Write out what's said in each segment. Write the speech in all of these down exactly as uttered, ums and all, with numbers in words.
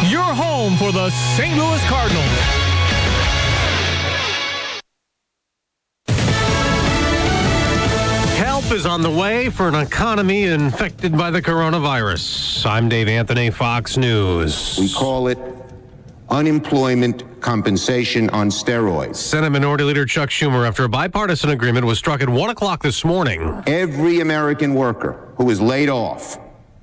your home for the Saint Louis Cardinals. Help is on the way for an economy infected by the coronavirus. I'm Dave Anthony, Fox News. We call it unemployment compensation on steroids. Senate Minority Leader Chuck Schumer, after a bipartisan agreement was struck at one o'clock this morning. Every American worker who is laid off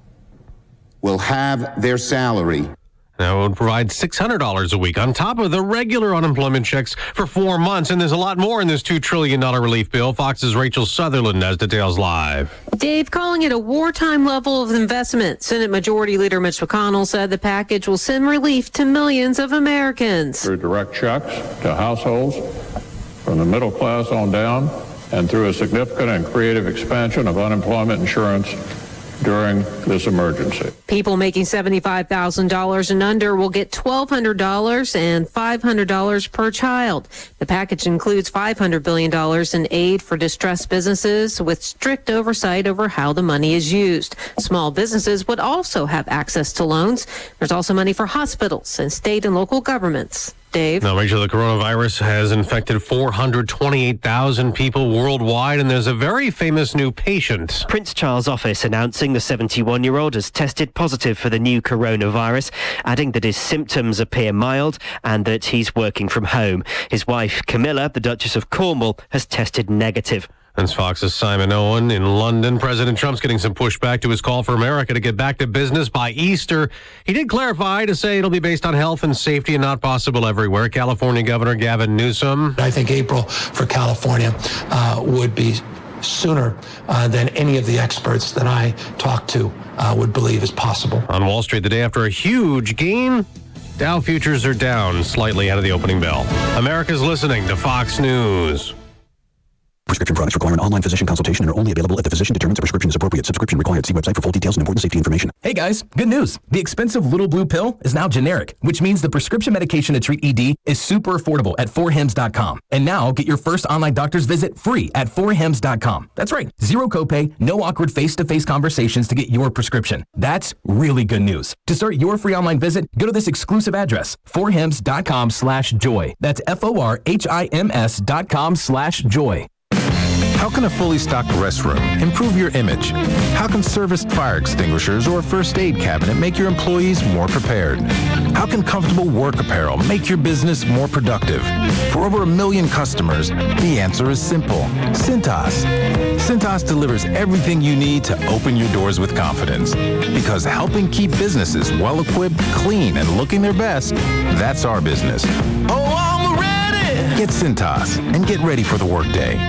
will have their salary. Now, it would provide six hundred dollars a week on top of the regular unemployment checks for four months. And there's a lot more in this two trillion dollars relief bill. Fox's Rachel Sutherland has details live. Dave, calling it a wartime level of investment. Senate Majority Leader Mitch McConnell said the package will send relief to millions of Americans. Through direct checks to households from the middle class on down, and through a significant and creative expansion of unemployment insurance during this emergency. People making seventy-five thousand dollars and under will get twelve hundred dollars and five hundred dollars per child. The package includes five hundred billion dollars in aid for distressed businesses with strict oversight over how the money is used. Small businesses would also have access to loans. There's also money for hospitals and state and local governments. Dave? Now, Rachel, the coronavirus has infected four hundred twenty-eight thousand people worldwide, and there's a very famous new patient. Prince Charles' office announcing the seventy-one-year-old has tested positive for the new coronavirus, adding that his symptoms appear mild and that he's working from home. His wife, Camilla, the Duchess of Cornwall, has tested negative. That's Fox's Simon Owen in London. President Trump's getting some pushback to his call for America to get back to business by Easter. He did clarify to say it'll be based on health and safety and not possible everywhere. California Governor Gavin Newsom. I think April for California uh, would be sooner uh, than any of the experts that I talked to uh, would believe is possible. On Wall Street the day after a huge gain, Dow futures are down slightly out of the opening bell. America's listening to Fox News. Prescription products require an online physician consultation and are only available if the physician determines a prescription is appropriate. Subscription required. See website for full details and important safety information. Hey guys, good news. The expensive Little Blue pill is now generic, which means the prescription medication to treat E D is super affordable at four hims dot com. And now get your first online doctor's visit free at four hims dot com. That's right. Zero copay, no awkward face-to-face conversations to get your prescription. That's really good news. To start your free online visit, go to this exclusive address, four hims dot com slash joy. That's F O R H I M S dot com slash joy. How can a fully stocked restroom improve your image? How can serviced fire extinguishers or first aid cabinet make your employees more prepared? How can comfortable work apparel make your business more productive? For over a million customers, the answer is simple. Cintas. Cintas delivers everything you need to open your doors with confidence. Because helping keep businesses well-equipped, clean, and looking their best, that's our business. Oh, I'm ready! Get Cintas and get ready for the workday.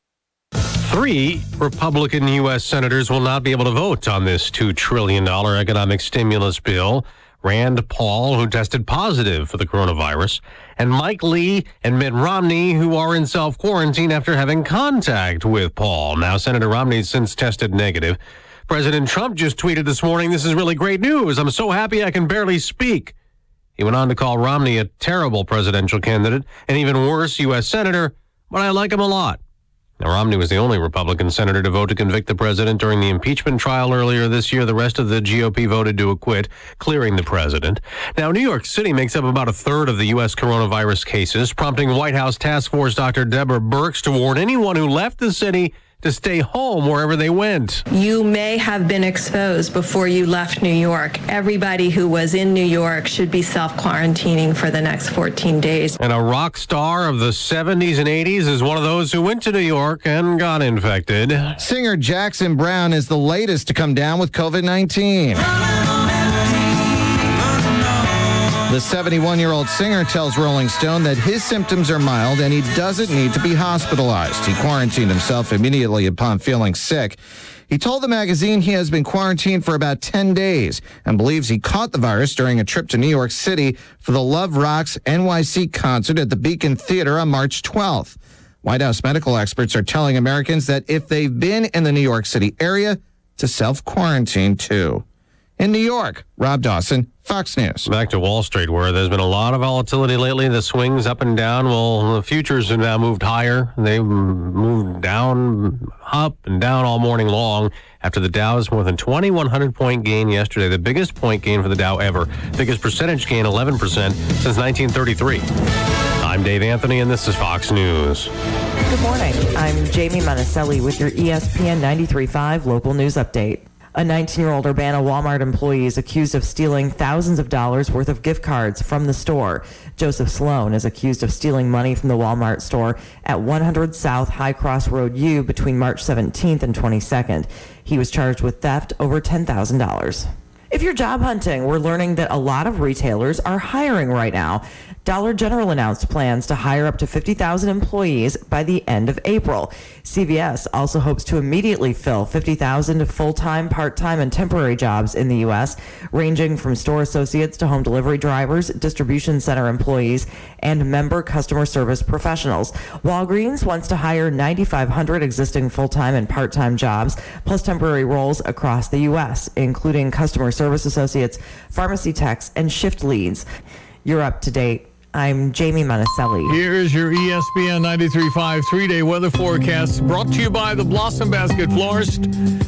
Three Republican U S senators will not be able to vote on this two trillion dollars economic stimulus bill. Rand Paul, who tested positive for the coronavirus, and Mike Lee and Mitt Romney, who are in self-quarantine after having contact with Paul. Now, Senator Romney's since tested negative. President Trump just tweeted this morning, "This is really great news. I'm so happy I can barely speak." He went on to call Romney a terrible presidential candidate, and even worse, U S senator, but I like him a lot. Now, Romney was the only Republican senator to vote to convict the president during the impeachment trial earlier this year. The rest of the G O P voted to acquit, clearing the president. Now, New York City makes up about a third of the U S coronavirus cases, prompting White House Task Force Doctor Deborah Birx to warn anyone who left the city to stay home wherever they went. You may have been exposed before you left New York. Everybody who was in New York should be self-quarantining for the next fourteen days. And a rock star of the seventies and eighties is one of those who went to New York and got infected. Singer Jackson Browne is the latest to come down with COVID nineteen. The seventy-one-year-old singer tells Rolling Stone that his symptoms are mild and he doesn't need to be hospitalized. He quarantined himself immediately upon feeling sick. He told the magazine he has been quarantined for about ten days and believes he caught the virus during a trip to New York City for the Love Rocks N Y C concert at the Beacon Theater on March twelfth. White House medical experts are telling Americans that if they've been in the New York City area, to self-quarantine too. In New York, Rob Dawson, Fox News. Back to Wall Street, where there's been a lot of volatility lately. The swings up and down. Well, the futures have now moved higher. They've moved down, up and down all morning long after the Dow's more than twenty-one hundred point gain yesterday. The biggest point gain for the Dow ever. Biggest percentage gain, eleven percent, since nineteen thirty-three. I'm Dave Anthony, and this is Fox News. Good morning. I'm Jamie Monticelli with your E S P N ninety-three point five local news update. A nineteen-year-old Urbana Walmart employee is accused of stealing thousands of dollars worth of gift cards from the store. Joseph Sloan is accused of stealing money from the Walmart store at one hundred South High Cross Road U between March seventeenth and twenty-second. He was charged with theft over ten thousand dollars. If you're job hunting, we're learning that a lot of retailers are hiring right now. Dollar General announced plans to hire up to fifty thousand employees by the end of April. C V S also hopes to immediately fill fifty thousand full-time, part-time, and temporary jobs in the U S, ranging from store associates to home delivery drivers, distribution center employees, and member customer service professionals. Walgreens wants to hire nine thousand five hundred existing full-time and part-time jobs, plus temporary roles across the U S, including customer service associates, pharmacy techs, and shift leads. You're up to date. I'm Jamie Monticelli. Here is your E S P N ninety-three point five three-day weather forecast brought to you by the Blossom Basket Florist.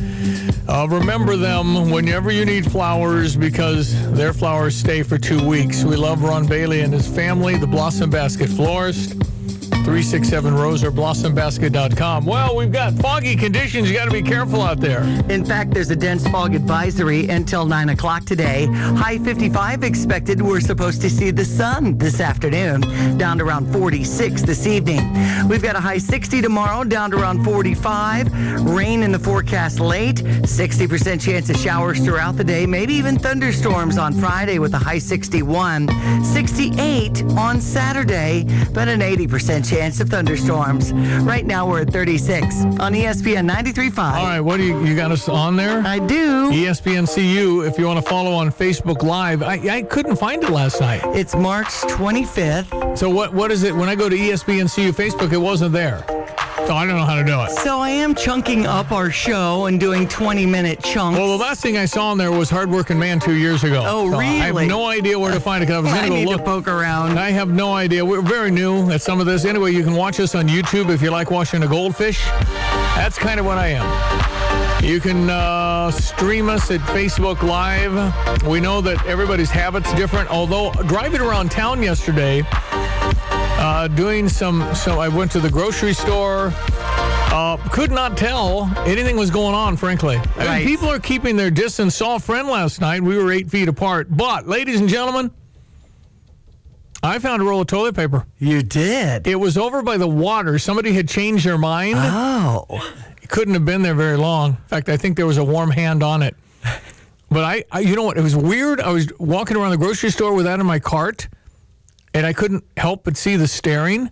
Uh, remember them whenever you need flowers because their flowers stay for two weeks. We love Ron Bailey and his family, the Blossom Basket Florist. three six seven Rose or blossom basket dot com. Well, we've got foggy conditions. You got to be careful out there. In fact, there's a dense fog advisory until nine o'clock today. High fifty-five expected. We're supposed to see the sun this afternoon, down to around forty-six this evening. We've got a high sixty tomorrow, down to around forty-five. Rain in the forecast late. sixty percent chance of showers throughout the day, maybe even thunderstorms on Friday with a high sixty-one. sixty-eight on Saturday, but an eighty percent chance of thunderstorms. Right now we're at thirty-six on E S P N ninety-three point five. All right, what do you, you got us on there? I do. E S P N C U, if you want to follow on Facebook Live. I, I couldn't find it last night. It's March twenty-fifth. So what what is it? When I go to E S P N C U Facebook, it wasn't there. So I don't know how to do it. So I am chunking up our show and doing twenty-minute chunks. Well, the last thing I saw on there was Hardworking Man two years ago. Oh, so really? I have no idea where to find it because I was going I to go need look. to poke around. I have no idea. We're very new at some of this. Anyway, you can watch us on YouTube if you like watching a goldfish. That's kind of what I am. You can uh, stream us at Facebook Live. We know that everybody's habits different. Although driving around town yesterday, uh, doing some, so I went to the grocery store. Uh, could not tell anything was going on, frankly. I Right. mean, people are keeping their distance. Saw a friend last night. We were eight feet apart. But, ladies and gentlemen, I found a roll of toilet paper. You did? It was over by the water. Somebody had changed their mind. Oh. It couldn't have been there very long. In fact, I think there was a warm hand on it. But I, I you know what? It was weird. I was walking around the grocery store with that in my cart, and I couldn't help but see the staring.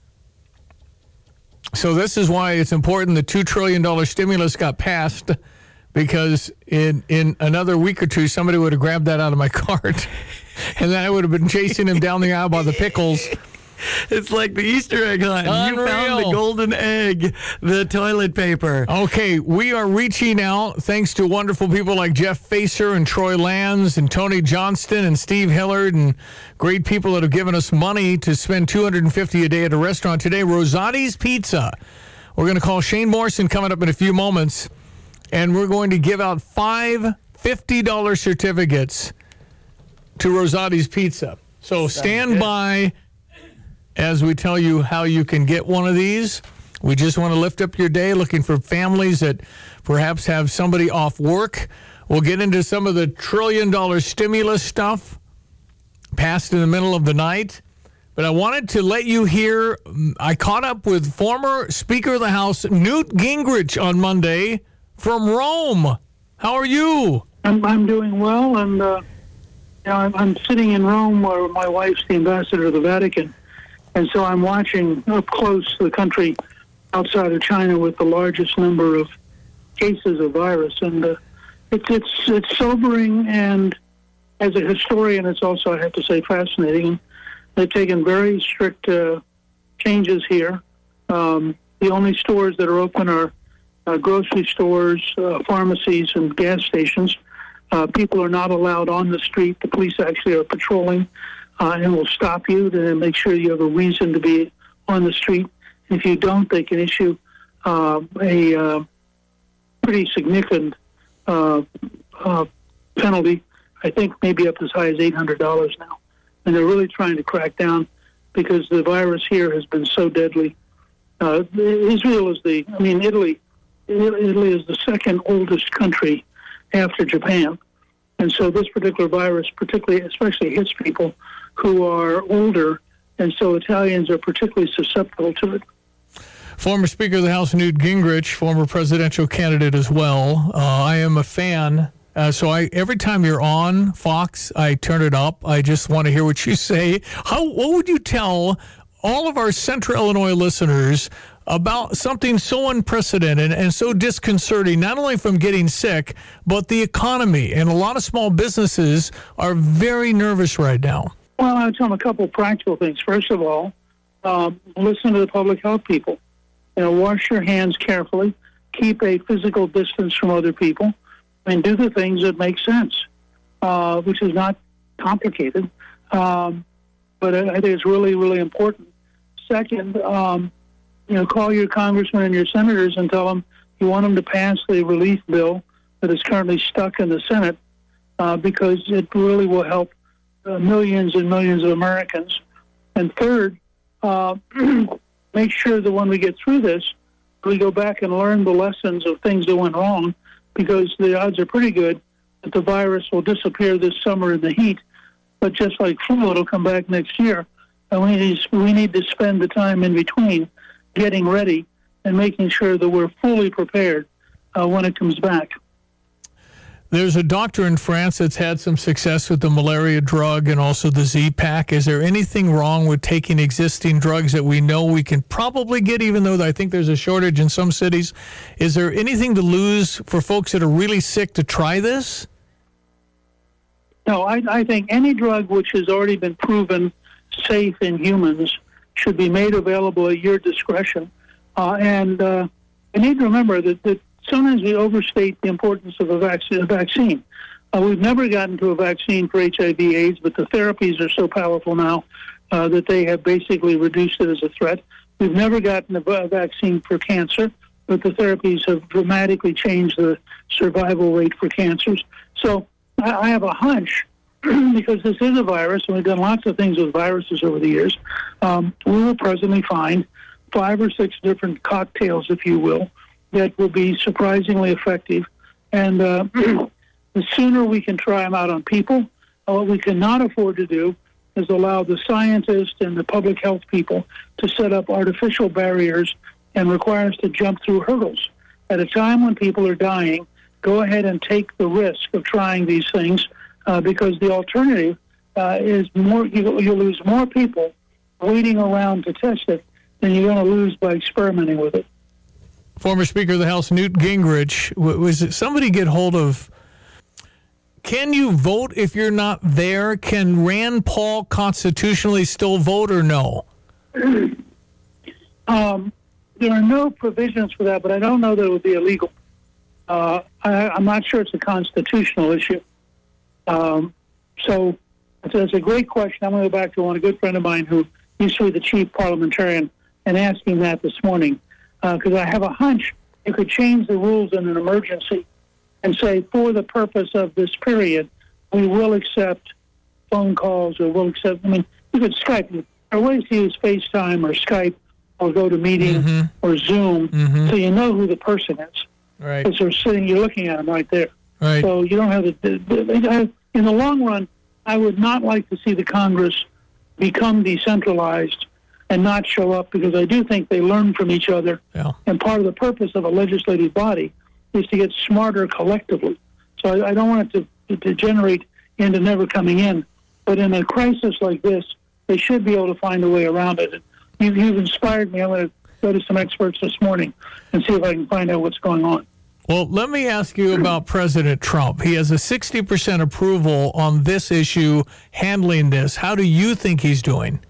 So this is why it's important the two trillion dollars stimulus got passed, because in, in another week or two, somebody would have grabbed that out of my cart, and then I would have been chasing him down the aisle by the pickles. It's like the Easter egg hunt. Unreal. You found the golden egg, the toilet paper. Okay, we are reaching out thanks to wonderful people like Jeff Facer and Troy Lands and Tony Johnston and Steve Hillard and great people that have given us money to spend two hundred fifty dollars a day at a restaurant today. Rosati's Pizza. We're going to call Shane Morrison coming up in a few moments, and we're going to give out five fifty dollars certificates to Rosati's Pizza. So stand by as we tell you how you can get one of these. We just want to lift up your day, looking for families that perhaps have somebody off work. We'll get into some of the trillion dollar stimulus stuff passed in the middle of the night. But I wanted to let you hear, I caught up with former Speaker of the House, Newt Gingrich, on Monday from Rome. How are you? I'm, I'm doing well, and uh, you know, I'm, I'm sitting in Rome where my wife's the ambassador to the Vatican. And so I'm watching up close the country outside of China with the largest number of cases of virus. And uh, it's, it's, it's sobering, and as a historian, it's also, I have to say, fascinating. They've taken very strict uh, changes here. Um, the only stores that are open are uh, grocery stores, uh, pharmacies, and gas stations. Uh, people are not allowed on the street. The police actually are patrolling uh, and will stop you to make sure you have a reason to be on the street. If you don't, they can issue uh, a uh, pretty significant uh, uh, penalty. I think maybe up as high as eight hundred dollars now. And they're really trying to crack down because the virus here has been so deadly. Uh, Israel is the, I mean, Italy, Italy is the second oldest country after Japan. And so this particular virus, particularly, especially hits people who are older, and so Italians are particularly susceptible to it. Former Speaker of the House, Newt Gingrich, former presidential candidate as well. Uh, I am a fan. Uh, so I every time you're on Fox, I turn it up. I just want to hear what you say. How what would you tell all of our Central Illinois listeners about something so unprecedented and so disconcerting, not only from getting sick, but the economy? And a lot of small businesses are very nervous right now. Well, I'll tell them a couple of practical things. First of all, um, listen to the public health people. You know, wash your hands carefully. Keep a physical distance from other people. And do the things that make sense, uh, which is not complicated. Um, but I think it's really, really important. Second, um, you know, call your congressmen and your senators and tell them you want them to pass the relief bill that is currently stuck in the Senate uh, because it really will help uh, millions and millions of Americans. And third, uh, make sure that when we get through this, we go back and learn the lessons of things that went wrong, because the odds are pretty good that the virus will disappear this summer in the heat. But just like flu, it'll come back next year. And we need, we need to spend the time in between getting ready and making sure that we're fully prepared uh, when it comes back. There's a doctor in France that's had some success with the malaria drug and also the Z-Pak. Is there anything wrong with taking existing drugs that we know we can probably get, even though I think there's a shortage in some cities? Is there anything to lose for folks that are really sick to try this? No, I, I think any drug which has already been proven safe in humans should be made available at your discretion. Uh, and uh, I need to remember that, that sometimes we overstate the importance of a vaccine. A vaccine. Uh, we've never gotten to a vaccine for H I V AIDS, but the therapies are so powerful now uh, that they have basically reduced it as a threat. We've never gotten a, a vaccine for cancer, but the therapies have dramatically changed the survival rate for cancers. So I, I have a hunch, because this is a virus, and we've done lots of things with viruses over the years, um, we will presently find five or six different cocktails, if you will, that will be surprisingly effective. And uh, the sooner we can try them out on people, uh, what we cannot afford to do is allow the scientists and the public health people to set up artificial barriers and require us to jump through hurdles. At a time when people are dying, go ahead and take the risk of trying these things uh, because the alternative uh, is more you, you lose more people waiting around to test it than you're going to lose by experimenting with it. Former Speaker of the House, Newt Gingrich, was it somebody get hold of, can you vote if you're not there? Can Rand Paul constitutionally still vote or no? um, there are no provisions for that, but I don't know that it would be illegal. Uh, I, I'm not sure it's a constitutional issue. Um, so it's, it's a great question. I'm going to go back to one, a good friend of mine who used to be the chief parliamentarian, and ask him that this morning. Because uh, I have a hunch you could change the rules in an emergency and say, for the purpose of this period, we will accept phone calls or we'll accept, I mean, you could Skype. There are ways to use FaceTime or Skype or go to meeting mm-hmm. or Zoom mm-hmm. so you know who the person is. Right. Because they're sitting, you're looking at them right there. Right. So you don't have to, in the long run, I would not like to see the Congress become decentralized and not show up, because I do think they learn from each other. Yeah. And part of the purpose of a legislative body is to get smarter collectively. So I, I don't want it to, to degenerate into never coming in. But in a crisis like this, they should be able to find a way around it. You, you've inspired me. I'm going to go to some experts this morning and see if I can find out what's going on. Well, let me ask you about President Trump. He has a sixty percent approval on this issue, handling this. How do you think he's doing?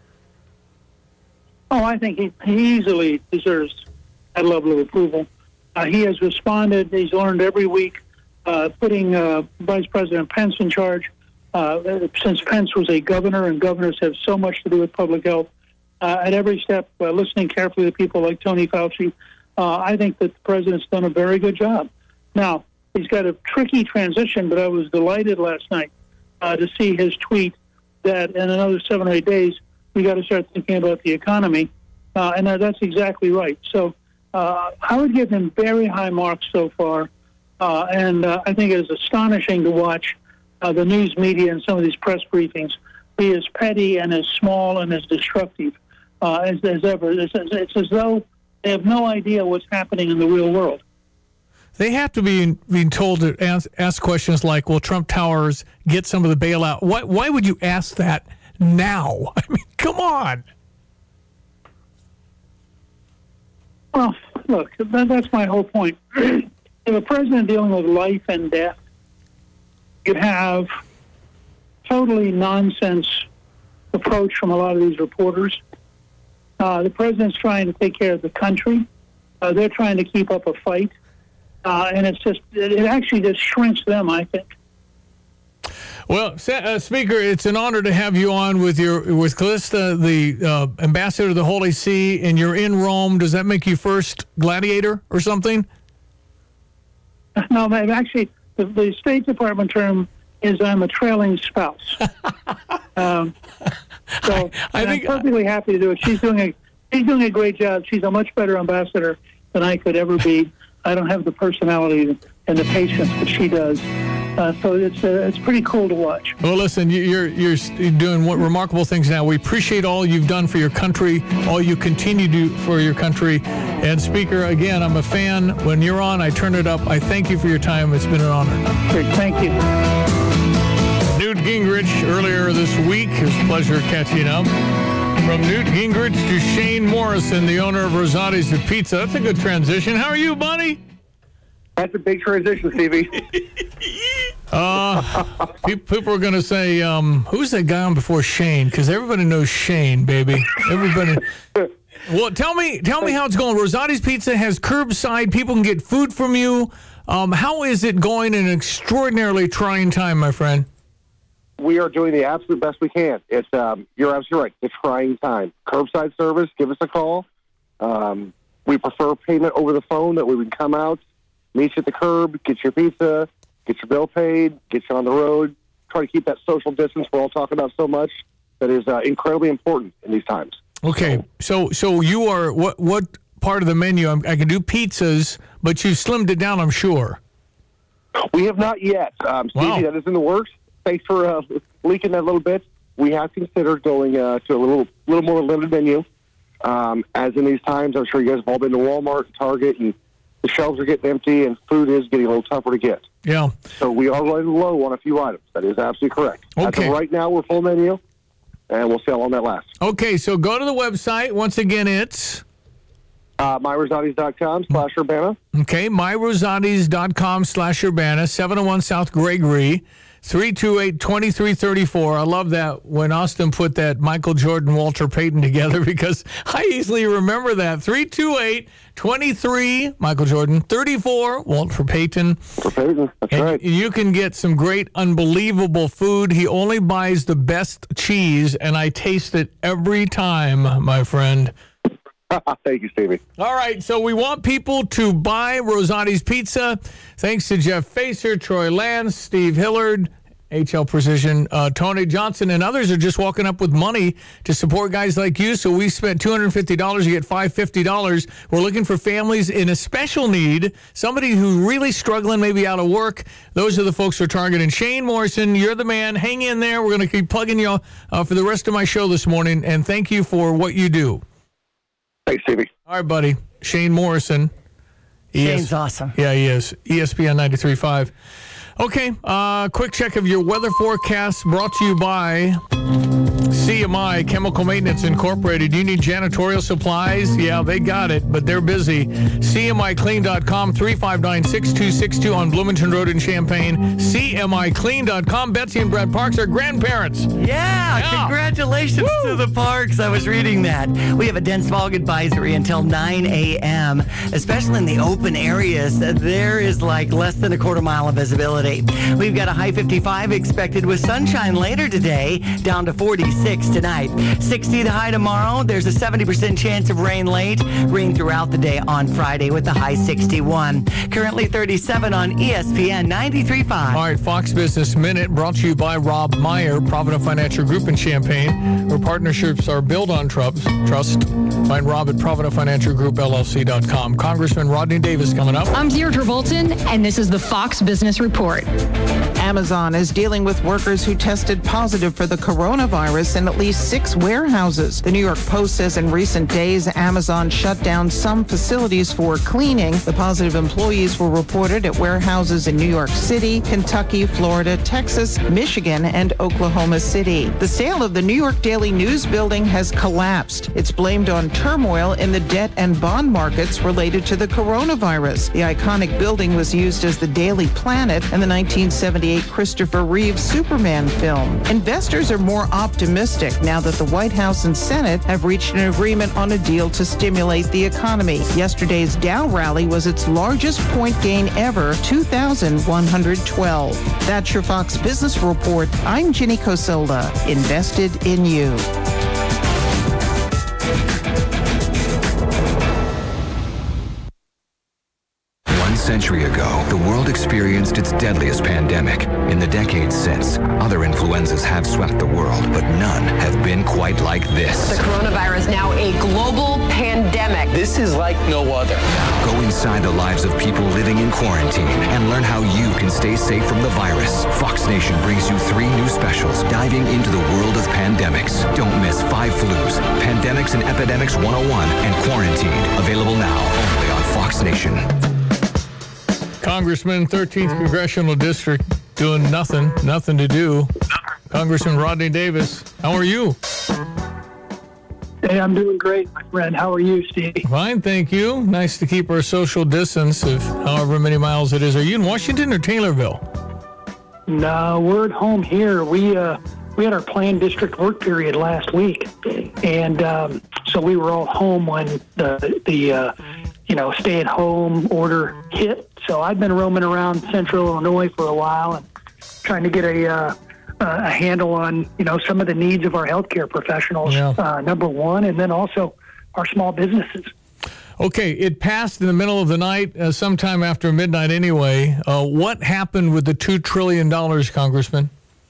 Oh, I think he, he easily deserves that level of approval. Uh, he has responded. He's learned every week uh, putting uh, Vice President Pence in charge. Uh, since Pence was a governor, and governors have so much to do with public health, uh, at every step, uh, listening carefully to people like Tony Fauci, uh, I think that the president's done a very good job. Now, he's got a tricky transition, but I was delighted last night uh, to see his tweet that in another seven or eight days, we got to start thinking about the economy. Uh, and that's exactly right. So uh, I would give him very high marks so far. Uh, and uh, I think it is astonishing to watch uh, the news media and some of these press briefings be as petty and as small and as destructive uh, as, as ever. It's, it's as though they have no idea what's happening in the real world. They have to be being told to ask, ask questions like, will Trump Towers get some of the bailout? Why, why would you ask that now? I mean, come on. Well, look, that, that's my whole point. If a president dealing with life and death, you have totally nonsense approach from a lot of these reporters. Uh, the president's trying to take care of the country. Uh, they're trying to keep up a fight. Uh, and it's just, it actually just shrinks them, I think. Well, uh, Speaker, it's an honor to have you on with your with Callista, the uh, ambassador to the Holy See, and you're in Rome. Does that make you first gladiator or something? No, man, actually, the, the State Department term is I'm a trailing spouse. um, so I, I think, I'm perfectly happy to do it. She's doing a she's doing a great job. She's a much better ambassador than I could ever be. I don't have the personality and the patience that she does. Uh, so it's uh, it's pretty cool to watch. Well, listen, you're you're doing what remarkable things now. We appreciate all you've done for your country, all you continue to do for your country. And Speaker, again, I'm a fan. When you're on, I turn it up. I thank you for your time. It's been an honor. Great, thank you. Newt Gingrich earlier this week. It was a pleasure catching up. From Newt Gingrich to Shane Morrison, the owner of Rosati's Pizza. That's a good transition. How are you, buddy? That's a big transition, Stevie. uh, people are going to say, um, who's that guy on before Shane? Because everybody knows Shane, baby. Everybody. Well, tell me, tell me how it's going. Rosati's Pizza has curbside. People can get food from you. Um, how is it going in an extraordinarily trying time, my friend? We are doing the absolute best we can. It's um, you're absolutely right. It's trying time. Curbside service. Give us a call. Um, we prefer payment over the phone. That we would come out, meet you at the curb, get your pizza, get your bill paid, get you on the road. Try to keep that social distance we're all talking about so much. That is uh, incredibly important in these times. Okay, so so you are what what part of the menu? I'm, I can do pizzas, but you've slimmed it down, I'm sure. We have not yet, um, Stevie. Wow. That is in the works. Thanks for uh, leaking that a little bit. We have considered going uh, to a little little more limited menu. Um, as in these times, I'm sure you guys have all been to Walmart, Target, and the shelves are getting empty, and food is getting a little tougher to get. Yeah. So we are running low on a few items. That is absolutely correct. Okay. As of right now, we're full menu, and we'll see how long that lasts. Okay, so go to the website. Once again, it's... Uh, my rosatis dot com slash Urbana. Okay, my rosatis dot com slash Urbana, seven oh one South Gregory, three two eight, two three three four. I love that when Austin put that Michael Jordan, Walter Payton together because I easily remember that. three two eight, two three, Michael Jordan, thirty-four, Walter Payton. Walter Payton, that's and right. You can get some great, unbelievable food. He only buys the best cheese, and I taste it every time, my friend. Thank you, Stevie. All right, so we want people to buy Rosati's Pizza. Thanks to Jeff Facer, Troy Lance, Steve Hillard, H L Precision, uh, Tony Johnson, and others are just walking up with money to support guys like you. So we spent two hundred fifty dollars, you get five hundred fifty dollars. We're looking for families in a special need, somebody who really struggling, maybe out of work. Those are the folks we're targeting. Shane Morrison, you're the man. Hang in there. We're going to keep plugging you uh, for the rest of my show this morning, and thank you for what you do. Thanks, Stevie. All right, buddy. Shane Morrison. Shane's ES- awesome. Yeah, he is. E S P N ninety-three point five. Okay, uh, quick check of your weather forecast brought to you by C M I, Chemical Maintenance Incorporated. You need janitorial supplies? Yeah, they got it, but they're busy. C M I clean dot com, three five nine, six two six two on Bloomington Road in Champaign. C M I clean dot com. Betsy and Brad Parks are grandparents. Yeah, yeah. Congratulations Woo. to the Parks. I was reading that. We have a dense fog advisory until nine a.m., especially in the open areas. There is like less than a quarter mile of visibility. We've got a high fifty-five expected with sunshine later today, down to forty-six tonight. sixty the high tomorrow. There's a seventy percent chance of rain late. Rain throughout the day on Friday with the high sixty-one. Currently thirty-seven on E S P N ninety-three point five. All right, Fox Business Minute brought to you by Rob Meyer, Provident Financial Group in Champaign, where partnerships are built on trust. Trust. Find Rob at Provident Financial Group L L C dot com. Congressman Rodney Davis coming up. I'm Deirdre Bolton, and this is the Fox Business Report. Amazon is dealing with workers who tested positive for the coronavirus in at least six warehouses. The New York Post says in recent days, Amazon shut down some facilities for cleaning. The positive employees were reported at warehouses in New York City, Kentucky, Florida, Texas, Michigan, and Oklahoma City. The sale of the New York Daily News building has collapsed. It's blamed on turmoil in the debt and bond markets related to the coronavirus. The iconic building was used as the Daily Planet in the nineteen seventy-eight Christopher Reeve Superman film. Investors are more optimistic now that the White House and Senate have reached an agreement on a deal to stimulate the economy. Yesterday's Dow rally was its largest point gain ever, two thousand one hundred twelve. That's your Fox Business Report. I'm Ginny Cosola, invested in you. One century ago, the world experienced its deadliest pandemic. In the decades since, other influenzas have swept the world, but none have been quite like this. The coronavirus now a global pandemic. This is like no other. Go inside the lives of people living in quarantine and learn how you can stay safe from the virus. Fox Nation brings you three new specials diving into the world of pandemics. Don't miss Five Flus, Pandemics and Epidemics one oh one, and Quarantined. Available now only on Fox Nation. Congressman, thirteenth Congressional District, doing nothing, nothing to do. Congressman Rodney Davis, how are you? Hey, I'm doing great, my friend. How are you, Steve? Fine, thank you. Nice to keep our social distance of however many miles it is. Are you in Washington or Taylorville? No, we're at home here. We uh, we had our planned district work period last week, and um, so we were all home when the the uh, you know stay-at-home order hit. So I've been roaming around Central Illinois for a while and trying to get a uh, a handle on you know some of the needs of our healthcare professionals. Yeah. Uh, number one, and then also our small businesses. Okay, it passed in the middle of the night, uh, sometime after midnight anyway. Uh, what happened with the two trillion dollars, Congressman?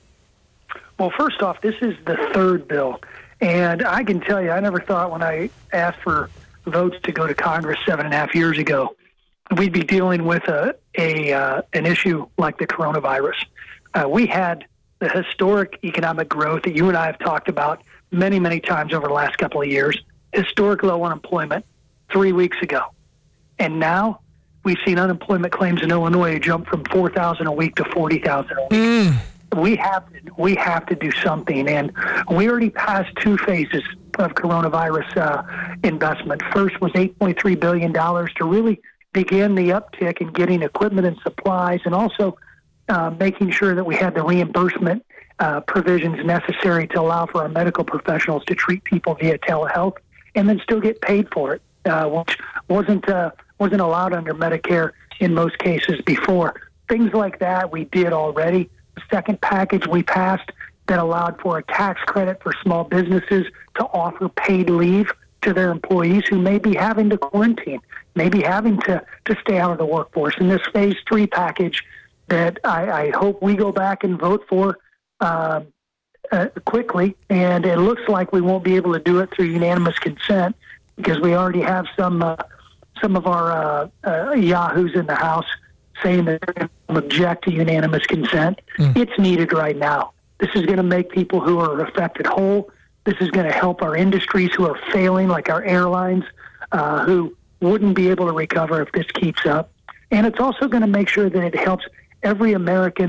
Well, first off, this is the third bill. And I can tell you, I never thought when I asked for votes to go to Congress seven and a half years ago, we'd be dealing with a, a uh, an issue like the coronavirus. Uh, we had the historic economic growth that you and I have talked about many, many times over the last couple of years, historic low unemployment three weeks ago. And now we've seen unemployment claims in Illinois jump from four thousand a week to forty thousand a week. Mm. We have to, we have to do something. And we already passed two phases of coronavirus uh, investment. First was eight point three billion dollars to really begin the uptick in getting equipment and supplies, and also uh, making sure that we had the reimbursement uh, provisions necessary to allow for our medical professionals to treat people via telehealth and then still get paid for it, uh, which wasn't uh, wasn't allowed under Medicare in most cases before. Things like that we did already. The second package we passed that allowed for a tax credit for small businesses to offer paid leave to their employees who may be having to quarantine, may be having to, to stay out of the workforce. In this phase three package that I, I hope we go back and vote for uh, uh, quickly, and it looks like we won't be able to do it through unanimous consent because we already have some uh, some of our uh, uh, yahoos in the House saying that they're going to object to unanimous consent. Mm. It's needed right now. This is going to make people who are affected whole. This is going to help our industries who are failing, like our airlines, uh, who wouldn't be able to recover if this keeps up. And it's also going to make sure that it helps every American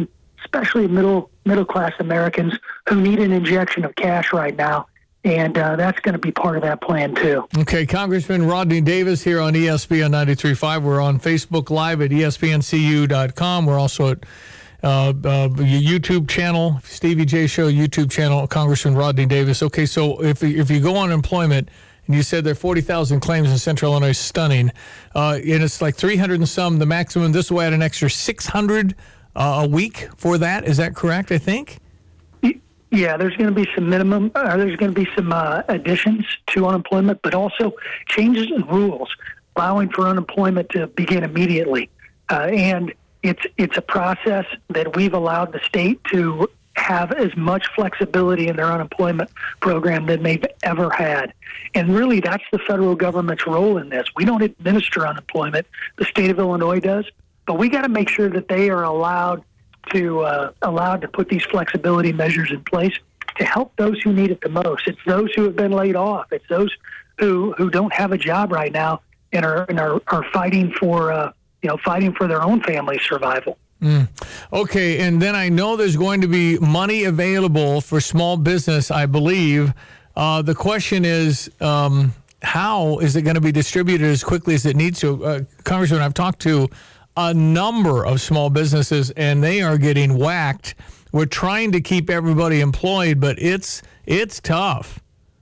especially middle middle class Americans who need an injection of cash right now. And uh, that's going to be part of that plan, too. Okay, Congressman Rodney Davis here on E S P N ninety-three point five. We're on Facebook Live at E S P N C U dot com. We're also at uh, uh, YouTube channel, Stevie J Show YouTube channel, Congressman Rodney Davis. Okay, so if if you go on employment, and you said there are forty thousand claims in Central Illinois, stunning, uh, and it's like three hundred and some, the maximum. This will add an extra six hundred uh, a week for that. Is that correct, I think? Yeah, there's going to be some minimum, uh, there's going to be some uh, additions to unemployment, but also changes in rules, allowing for unemployment to begin immediately. Uh, and it's it's a process that we've allowed the state to have as much flexibility in their unemployment program than they've ever had. And really, that's the federal government's role in this. We don't administer unemployment. The state of Illinois does. But we got to make sure that they are allowed to uh, allowed to put these flexibility measures in place to help those who need it the most. It's those who have been laid off. It's those who, who don't have a job right now and are and are, are fighting for uh, you know fighting for their own family's survival. Mm. Okay, and then I know there's going to be money available for small business, I believe. Uh, the question is, um, how is it going to be distributed as quickly as it needs to? Uh, Congressman, I've talked to a number of small businesses, and they are getting whacked. We're trying to keep everybody employed, but it's it's tough.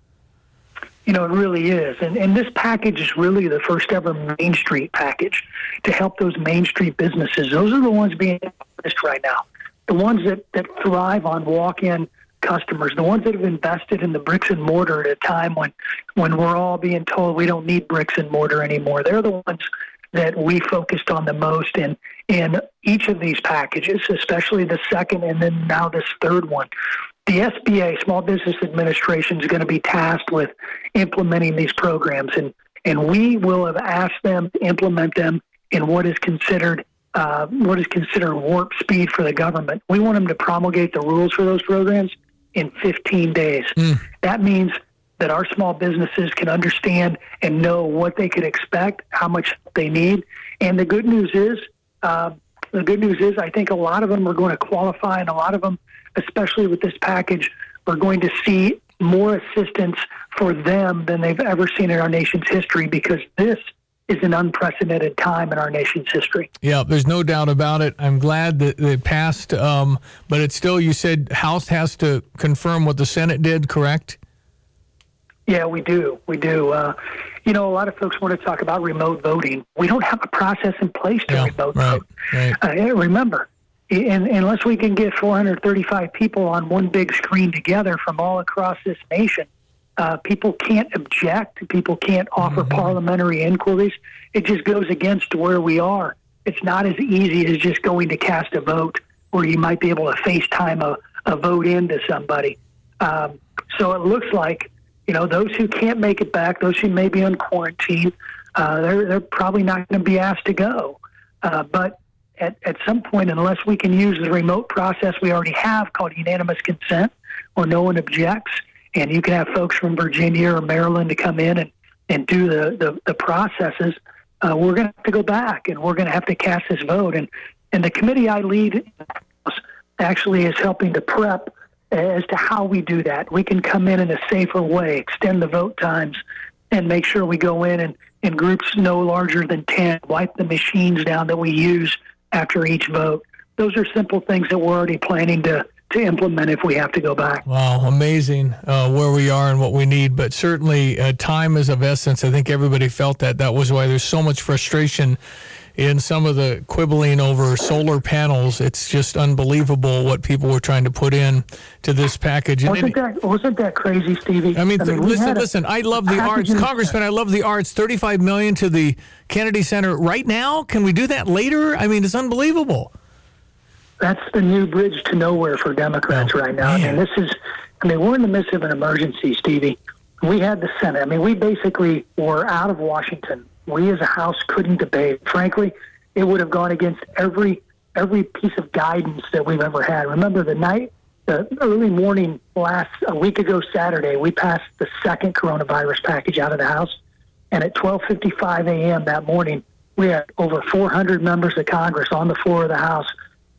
You know, it really is. And, and this package is really the first ever Main Street package to help those Main Street businesses. Those are the ones being missed right now, the ones that, that thrive on walk-in customers, the ones that have invested in the bricks and mortar at a time when, when we're all being told we don't need bricks and mortar anymore. They're the ones that we focused on the most in, in each of these packages, especially the second and then now this third one. The S B A, Small Business Administration, is going to be tasked with implementing these programs, and, and we will have asked them to implement them in what is considered uh, what is considered warp speed for the government. We want them to promulgate the rules for those programs in fifteen days. Mm. That means that our small businesses can understand and know what they could expect, how much they need. And the good news is, uh, the good news is I think a lot of them are going to qualify, and a lot of them, especially with this package, are going to see more assistance for them than they've ever seen in our nation's history, because this is an unprecedented time in our nation's history. Yeah, there's no doubt about it. I'm glad that it passed, um, but it's still, you said House has to confirm what the Senate did, correct? Yeah, we do. We do. Uh, you know, a lot of folks want to talk about remote voting. We don't have a process in place to yeah, remote right, vote. Right. Uh, remember, in, unless we can get four hundred thirty-five people on one big screen together from all across this nation, uh, people can't object. People can't offer mm-hmm. parliamentary inquiries. It just goes against where we are. It's not as easy as just going to cast a vote, where you might be able to FaceTime a, a vote into somebody. Um, so it looks like, you know, those who can't make it back, those who may be on quarantine, uh, they're, they're probably not going to be asked to go. Uh, but at, at some point, unless we can use the remote process we already have called unanimous consent, or no one objects, and you can have folks from Virginia or Maryland to come in and, and do the, the, the processes, uh, we're going to have to go back, and we're going to have to cast this vote. And, and the committee I lead actually is helping to prep as to how we do that. We can come in in a safer way, extend the vote times, and make sure we go in and in groups no larger than ten, wipe the machines down that we use after each vote. Those are simple things that we're already planning to, to implement if we have to go back. Wow, amazing uh, where we are and what we need. But certainly uh, time is of essence. I think everybody felt that. That was why there's so much frustration in some of the quibbling over solar panels. It's just unbelievable what people were trying to put in to this package. Wasn't that, wasn't that crazy, Stevie? I mean, I mean listen, listen, a, I love the arts. Congressman, I love the arts. thirty-five million dollars to the Kennedy Center right now? Can we do that later? I mean, it's unbelievable. That's the new bridge to nowhere for Democrats oh, right now. Man. I mean, this is, I mean, we're in the midst of an emergency, Stevie. We had the Senate. I mean, we basically were out of Washington. We as a House couldn't debate. Frankly, it would have gone against every every piece of guidance that we've ever had. Remember the night, the early morning last, a week ago Saturday, we passed the second coronavirus package out of the House. And at twelve fifty-five a.m. that morning, we had over four hundred members of Congress on the floor of the House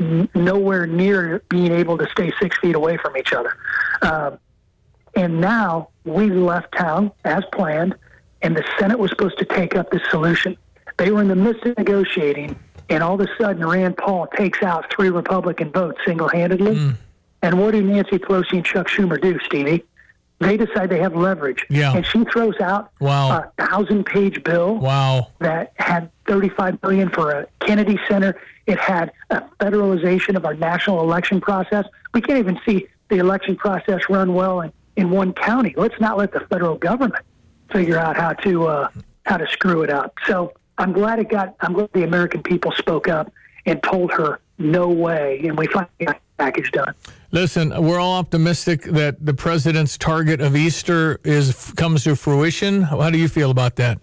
n- nowhere near being able to stay six feet away from each other. Uh, and now we left town as planned, and the Senate was supposed to take up this solution. They were in the midst of negotiating, and all of a sudden Rand Paul takes out three Republican votes single-handedly. Mm. And what do Nancy Pelosi and Chuck Schumer do, Stevie? They decide they have leverage. Yeah. And she throws out wow. a thousand-page bill wow. that had thirty-five billion dollars for a Kennedy Center. It had a federalization of our national election process. We can't even see the election process run well in, in one county. Let's not let the federal government figure out how to uh, how to screw it up. So I'm glad it got. I'm glad the American people spoke up and told her no way, and we finally got the package done. Listen, we're all optimistic that the president's target of Easter is comes to fruition. How do you feel about that?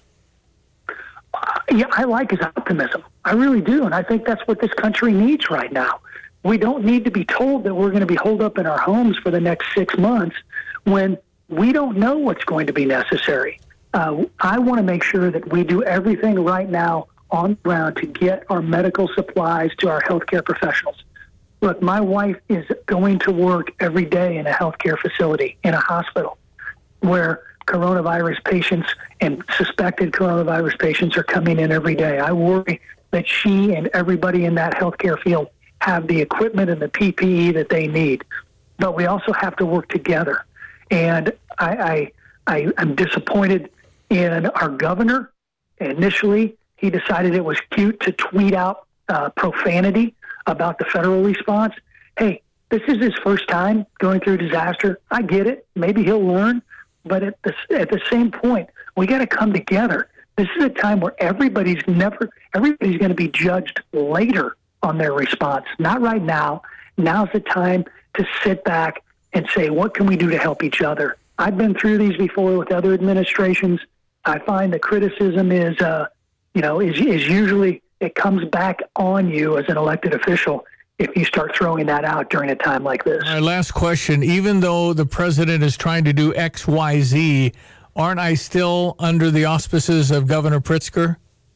Uh, yeah, I like his optimism. I really do, and I think that's what this country needs right now. We don't need to be told that we're going to be holed up in our homes for the next six months when we don't know what's going to be necessary. Uh, I want to make sure that we do everything right now on the ground to get our medical supplies to our healthcare professionals. Look, my wife is going to work every day in a healthcare facility, in a hospital, where coronavirus patients and suspected coronavirus patients are coming in every day. I worry that she and everybody in that healthcare field have the equipment and the P P E that they need. But we also have to work together. And I, I, I, I'm disappointed in our governor. Initially, he decided it was cute to tweet out uh, profanity about the federal response. Hey, this is his first time going through disaster. I get it. Maybe he'll learn. But at the, at the same point, we got to come together. This is a time where everybody's never, everybody's going to be judged later on their response. Not right now. Now's the time to sit back and say, what can we do to help each other? I've been through these before with other administrations. I find the criticism is, uh, you know, is, is usually it comes back on you as an elected official if you start throwing that out during a time like this. All right, last question. Even though the president is trying to do X, Y, Z, aren't I still under the auspices of Governor Pritzker?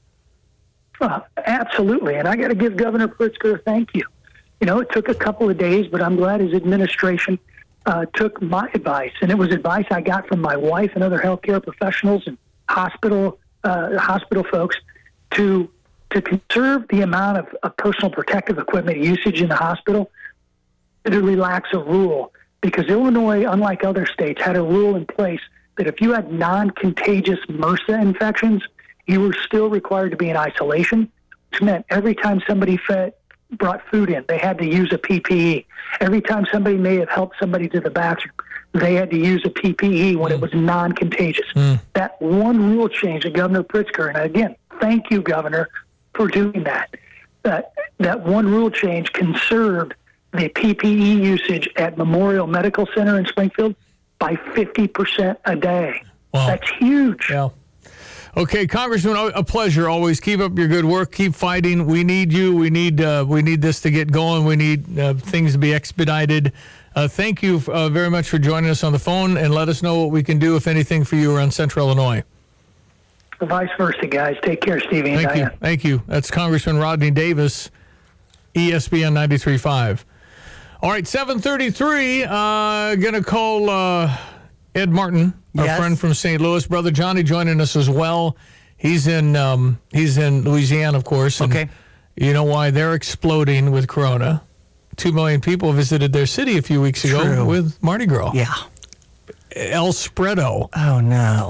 Uh, absolutely. And I got to give Governor Pritzker a thank you. You know, it took a couple of days, but I'm glad his administration uh, took my advice. And it was advice I got from my wife and other healthcare professionals and hospital uh, hospital folks to to conserve the amount of, of personal protective equipment usage in the hospital, to relax a rule. Because Illinois, unlike other states, had a rule in place that if you had non-contagious MRSA infections, you were still required to be in isolation, which meant every time somebody fed, brought food in, they had to use a P P E. Every time somebody may have helped somebody to the bathroom, they had to use a P P E when mm. it was non-contagious. Mm. That one rule change that Governor Pritzker, and again, thank you, Governor, for doing that. That that one rule change conserved the P P E usage at Memorial Medical Center in Springfield by fifty percent a day. Wow. That's huge. Yeah. Okay, Congressman, a pleasure always. Keep up your good work. Keep fighting. We need you. We need uh, we need this to get going. We need uh, things to be expedited. Uh, thank you uh, very much for joining us on the phone, and let us know what we can do, if anything, for you around Central Illinois. Vice versa, guys. Take care, Stevie and Thank Diane. you. Thank you. That's Congressman Rodney Davis, E S P N ninety-three point five. All right, seven thirty-three. Uh, going to call uh, Ed Martin, our yes. friend from Saint Louis. Brother Johnny joining us as well. He's in um, he's in Louisiana, of course. And okay. You know why they're exploding with Corona? Two million people visited their city a few weeks ago True. with Mardi Gras. Yeah. El Spreado. Oh, no.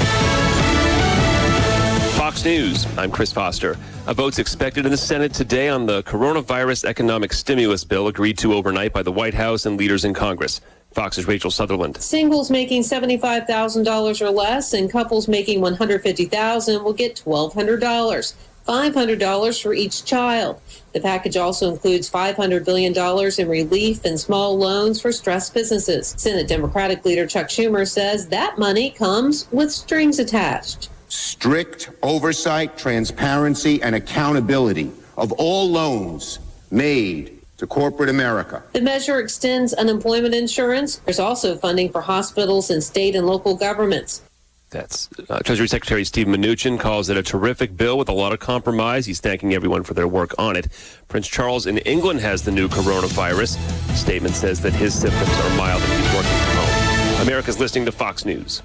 Fox News, I'm Chris Foster. A vote's expected in the Senate today on the coronavirus economic stimulus bill agreed to overnight by the White House and leaders in Congress. Fox's Rachel Sutherland. Singles making seventy-five thousand dollars or less and couples making one hundred fifty thousand dollars will get twelve hundred dollars, five hundred dollars for each child. The package also includes five hundred billion dollars in relief and small loans for stressed businesses. Senate Democratic leader Chuck Schumer says that money comes with strings attached. Strict oversight, transparency, and accountability of all loans made to corporate America. The measure extends unemployment insurance. There's also funding for hospitals and state and local governments. That's uh, Treasury Secretary Steve Mnuchin calls it a terrific bill with a lot of compromise. He's thanking everyone for their work on it. Prince Charles in England has the new coronavirus. The statement says that his symptoms are mild and he's working from home. America's listening to Fox News.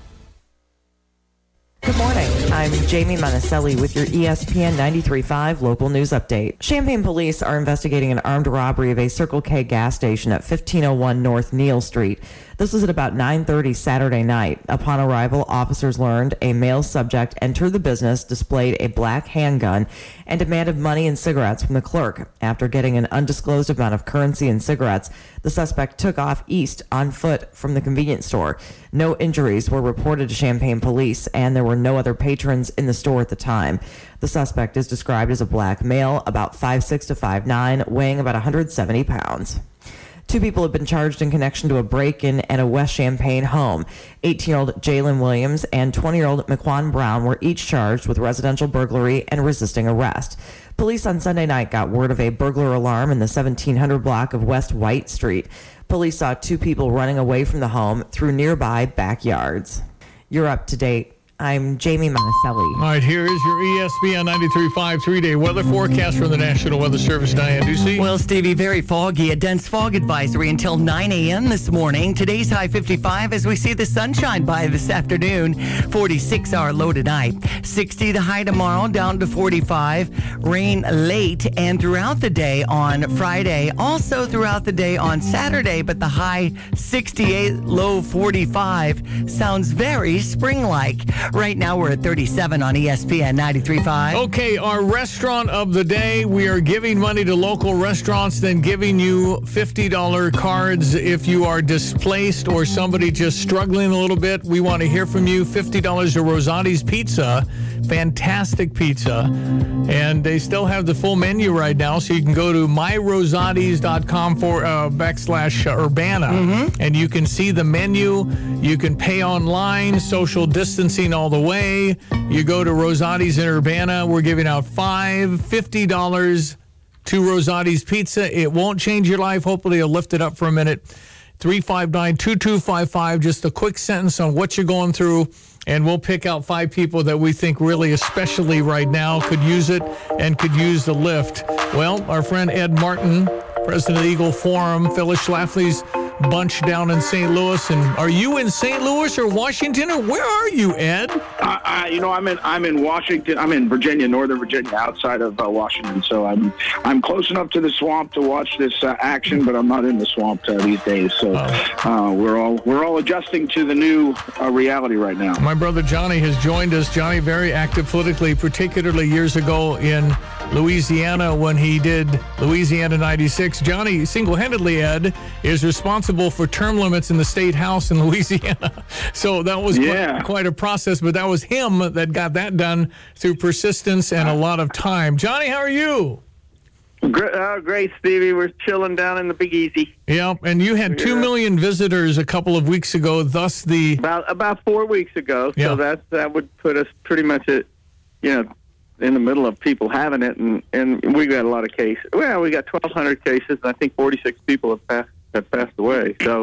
Good morning. I'm Jamie Monticelli with your E S P N ninety-three point five local news update. Champaign police are investigating an armed robbery of a Circle K gas station at fifteen oh one North Neal Street. This was at about nine thirty Saturday night. Upon arrival, officers learned a male subject entered the business, displayed a black handgun, and demanded money and cigarettes from the clerk. After getting an undisclosed amount of currency and cigarettes, the suspect took off east on foot from the convenience store. No injuries were reported to Champaign police, and there were no other patrons in the store at the time. The suspect is described as a black male, about five six to five nine, weighing about one hundred seventy pounds. Two people have been charged in connection to a break-in at a West Champaign home. eighteen-year-old Jalen Williams and twenty-year-old McQuan Brown were each charged with residential burglary and resisting arrest. Police on Sunday night got word of a burglar alarm in the seventeen hundred block of West White Street. Police saw two people running away from the home through nearby backyards. You're up to date. I'm Jamie Monticelli. All right, here is your E S P N ninety-three point five three-day weather forecast from the National Weather Service. Diane Ducey. Well, Stevie, very foggy. A dense fog advisory until nine a.m. this morning. Today's high fifty-five as we see the sunshine by this afternoon. forty-six our low tonight. sixty the high tomorrow, down to forty-five. Rain late and throughout the day on Friday. Also throughout the day on Saturday, but the high sixty-eight, low forty-five. Sounds very spring-like. Right now, we're at thirty-seven on E S P N ninety-three point five. Okay, our restaurant of the day. We are giving money to local restaurants, then giving you fifty dollars cards if you are displaced or somebody just struggling a little bit. We want to hear from you. fifty dollars to Rosati's Pizza. Fantastic pizza. And they still have the full menu right now, so you can go to my rosatis dot com for uh, backslash Urbana, mm-hmm. and you can see the menu. You can pay online, social distancing all the way. You go to Rosati's in Urbana. We're giving out five fifty dollars to Rosati's Pizza. It won't change your life. Hopefully, it'll lift it up for a minute. three five nine, two two five five. Just a quick sentence on what you're going through, and we'll pick out five people that we think really, especially right now, could use it and could use the lift. Well, our friend Ed Martin, president of the Eagle Forum, Phyllis Schlafly's bunch down in Saint Louis. And are you in Saint Louis or Washington, or where are you, Ed? Uh, uh, you know, I'm in I'm in Washington. I'm in Virginia, Northern Virginia, outside of uh, Washington. So I'm I'm close enough to the swamp to watch this uh, action, but I'm not in the swamp uh, these days. So uh, we're all we're all adjusting to the new uh, reality right now. My brother Johnny has joined us. Johnny, very active politically, particularly years ago in Louisiana when he did Louisiana ninety-six. Johnny, single-handedly, Ed, is responsible for term limits in the state house in Louisiana. So that was yeah. quite, quite a process, but that was him that got that done through persistence and a lot of time. Johnny, how are you? Great, uh, great, Stevie. We're chilling down in the Big Easy. Yeah, and you had two million visitors a couple of weeks ago, thus the... About about four weeks ago, yeah. so that, that would put us pretty much at, you know, in the middle of people having it, and, and we got a lot of cases. Well, we got twelve hundred cases, and I think forty-six people have passed have passed away. So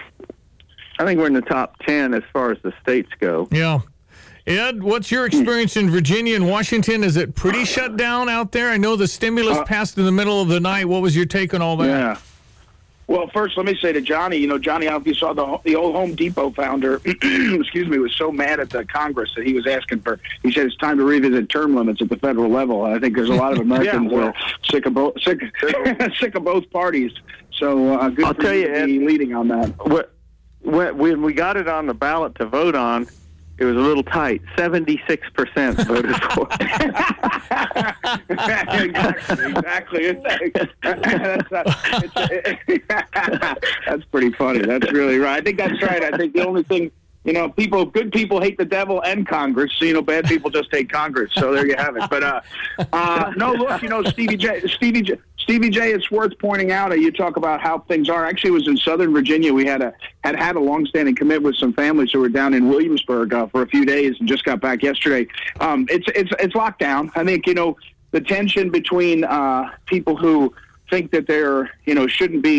I think we're in the top ten as far as the states go. Yeah. Ed, what's your experience in Virginia and Washington? Is it pretty shut down out there? I know the stimulus uh, passed in the middle of the night. What was your take on all that? Yeah. Well, first, let me say to Johnny, you know, Johnny, I don't know if you saw the, the old Home Depot founder, excuse me, was so mad at the Congress that he was asking for, he said it's time to revisit term limits at the federal level. I think there's a lot of Americans yeah, well, that are sick of, both, sick, sick of both parties. So uh, good I'll for tell you you, to be leading on that. When we got it on the ballot to vote on, it was a little tight. seventy-six percent voted for it. exactly. Exactly. that's, uh, it's, that's pretty funny. That's really right. I think that's right. I think the only thing, you know, people, good people hate the devil and Congress. So, you know, bad people just hate Congress. So there you have it. But, uh, uh, no, look, you know, Stevie J, Stevie J, Stevie J, it's worth pointing out. Uh, you talk about how things are. Actually, it was in Southern Virginia. We had a had had a longstanding commit with some families who were down in Williamsburg uh, for a few days and just got back yesterday. Um, it's it's it's locked down. I think, you know, the tension between uh, people who think that they're, you know, shouldn't be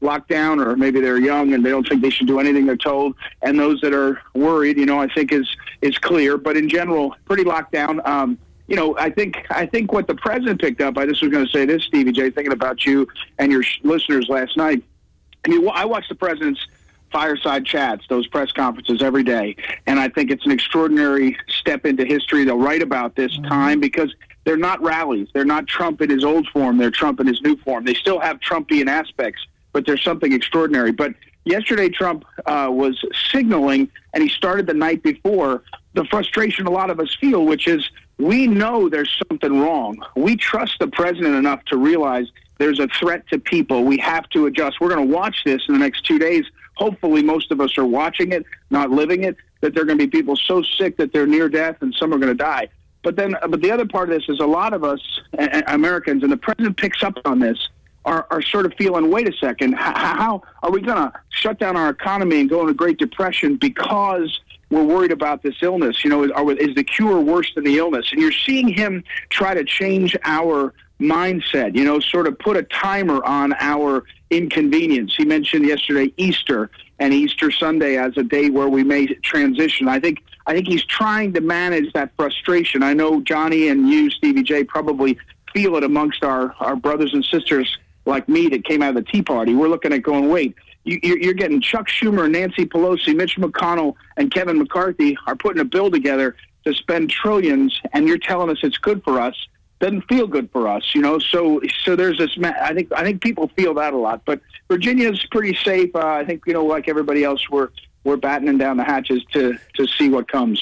locked down, or maybe they're young and they don't think they should do anything they're told. And those that are worried, you know, I think is is clear. But in general, pretty locked down. Um, you know, I think I think what the president picked up, I just was going to say this, Stevie J, thinking about you and your sh- listeners last night. I mean, I watched the president's fireside chats, those press conferences every day, and I think it's an extraordinary step into history. They'll write about this mm-hmm. time because they're not rallies. They're not Trump in his old form. They're Trump in his new form. They still have Trumpian aspects, but there's something extraordinary. But yesterday, Trump uh, was signaling, and he started the night before, the frustration a lot of us feel, which is we know there's something wrong. We trust the president enough to realize there's a threat to people. We have to adjust. We're going to watch this in the next two days. Hopefully most of us are watching it, not living it, that there are going to be people so sick that they're near death and some are going to die. But then, but the other part of this is a lot of us, uh, Americans, and the president picks up on this, are, are sort of feeling, wait a second, how, how are we going to shut down our economy and go into Great Depression because we're worried about this illness? You know, is, are, is the cure worse than the illness? And you're seeing him try to change our mindset, you know, sort of put a timer on our inconvenience. He mentioned yesterday Easter and Easter Sunday as a day where we may transition. I think I think he's trying to manage that frustration. I know Johnny and you, Stevie J, probably feel it amongst our, our brothers and sisters like me that came out of the Tea Party. We're looking at going, wait, you, you're getting Chuck Schumer, Nancy Pelosi, Mitch McConnell, and Kevin McCarthy are putting a bill together to spend trillions, and you're telling us it's good for us. Doesn't feel good for us, you know. So, so there's this. I think I think people feel that a lot. But Virginia's pretty safe. Uh, I think, you know, like everybody else, we're we're battening down the hatches to to see what comes.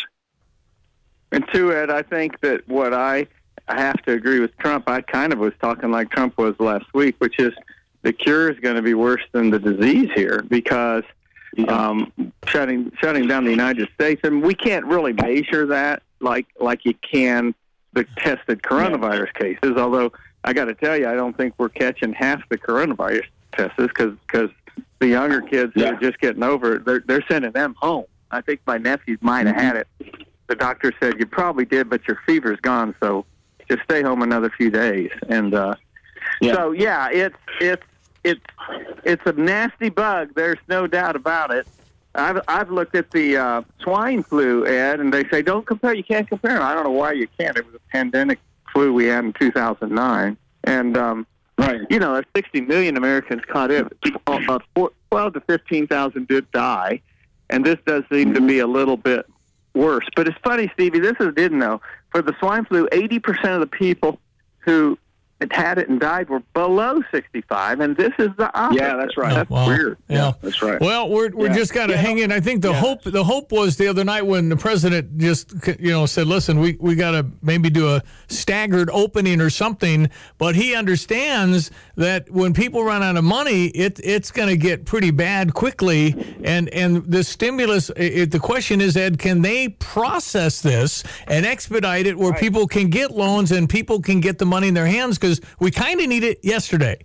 And too, Ed, I think that what I I have to agree with Trump. I kind of was talking like Trump was last week, which is the cure is going to be worse than the disease here because yeah. um, shutting shutting down the United States, and we can't really measure that like like you can the tested coronavirus cases, although I got to tell you, I don't think we're catching half the coronavirus tests because because the younger kids yeah. that are just getting over it, they're, they're sending them home. I think my nephews might have mm-hmm. had it. The doctor said, you probably did, but your fever's gone, so just stay home another few days. And uh, yeah. so, yeah, it's, it's, it's, it's a nasty bug. There's no doubt about it. I've I've looked at the uh, swine flu, Ed, and they say don't compare. You can't compare. I don't know why you can't. It was a pandemic flu we had in two thousand nine, and um, right, you know, sixty million Americans caught it. About twelve to fifteen thousand did die, and this does seem to be a little bit worse. But it's funny, Stevie. This is didn't know for the swine flu, eighty percent of the people who had had it and died were below sixty-five, and this is the opposite. Yeah, that's right. That's wow. weird. Yeah. yeah, that's right. Well, we're we're yeah. just got to yeah. hang in. I think the yeah. hope the hope was the other night when the president just you know said, "Listen, we we got to maybe do a staggered opening or something." But he understands that when people run out of money, it it's going to get pretty bad quickly. And and the stimulus. It, the question is, Ed, can they process this and expedite it where right. people can get loans and people can get the money in their hands? Because we kind of need it yesterday.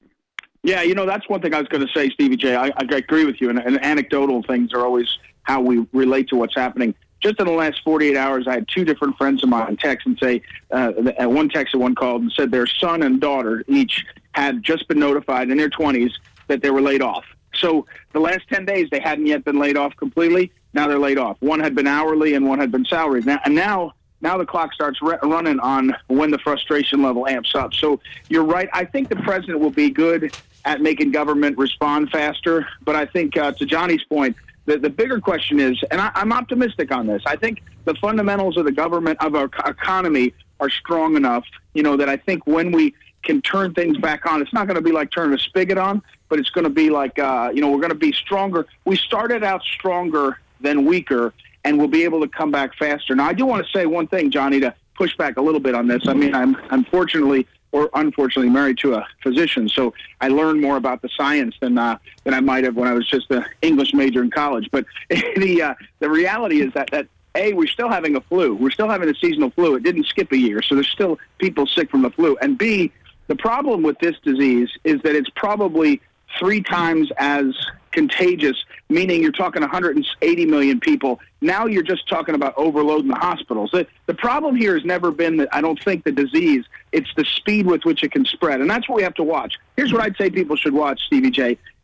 Yeah, you know, that's one thing I was going to say, Stevie J. I, I agree with you, and, and anecdotal things are always how we relate to what's happening. Just in the last forty-eight hours, I had two different friends of mine text and say, uh, one text and one called and said their son and daughter each had just been notified in their twenties that they were laid off. So the last ten days, they hadn't yet been laid off completely. Now they're laid off. One had been hourly and one had been salaried. Now, and now... Now the clock starts re- running on when the frustration level amps up. So you're right. I think the president will be good at making government respond faster. But I think, uh, to Johnny's point, the, the bigger question is, and I, I'm optimistic on this, I think the fundamentals of the government, of our economy, are strong enough, you know, that I think when we can turn things back on, it's not going to be like turning a spigot on, but it's going to be like, uh, you know, we're going to be stronger. We started out stronger than weaker, and we'll be able to come back faster. Now, I do want to say one thing, Johnny, to push back a little bit on this. I mean, I'm unfortunately or unfortunately married to a physician, so I learned more about the science than uh, than I might have when I was just an English major in college. But the uh, the reality is that, that, A, we're still having a flu. We're still having a seasonal flu. It didn't skip a year, so there's still people sick from the flu. And, B, the problem with this disease is that it's probably three times as contagious, meaning you're talking one hundred eighty million people. Now you're just talking about overloading the hospitals. The, the problem here has never been, that I don't think, the disease. It's the speed with which it can spread, and that's what we have to watch. Here's what I'd say people should watch, Stevie J,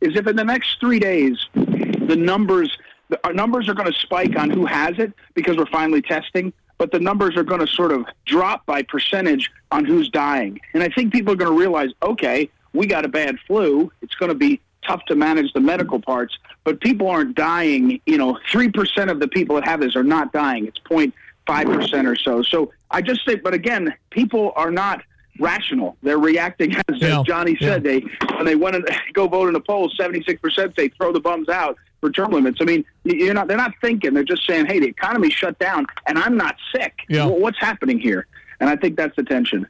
is if in the next three days the numbers the, our numbers are going to spike on who has it because we're finally testing, but the numbers are going to sort of drop by percentage on who's dying. And I think people are going to realize, okay, we got a bad flu. It's going to be tough to manage the medical parts, but people aren't dying. You know, three percent of the people that have this are not dying. It's zero point five percent or so. So I just say, but again, people are not rational. They're reacting, as, Yeah. as Johnny said, Yeah. they when they went and go vote in the polls, seventy-six percent say throw the bums out for term limits. I mean, you're not. They're not thinking. They're just saying, hey, the economy's shut down, and I'm not sick. Yeah. Well, what's happening here? And I think that's the tension.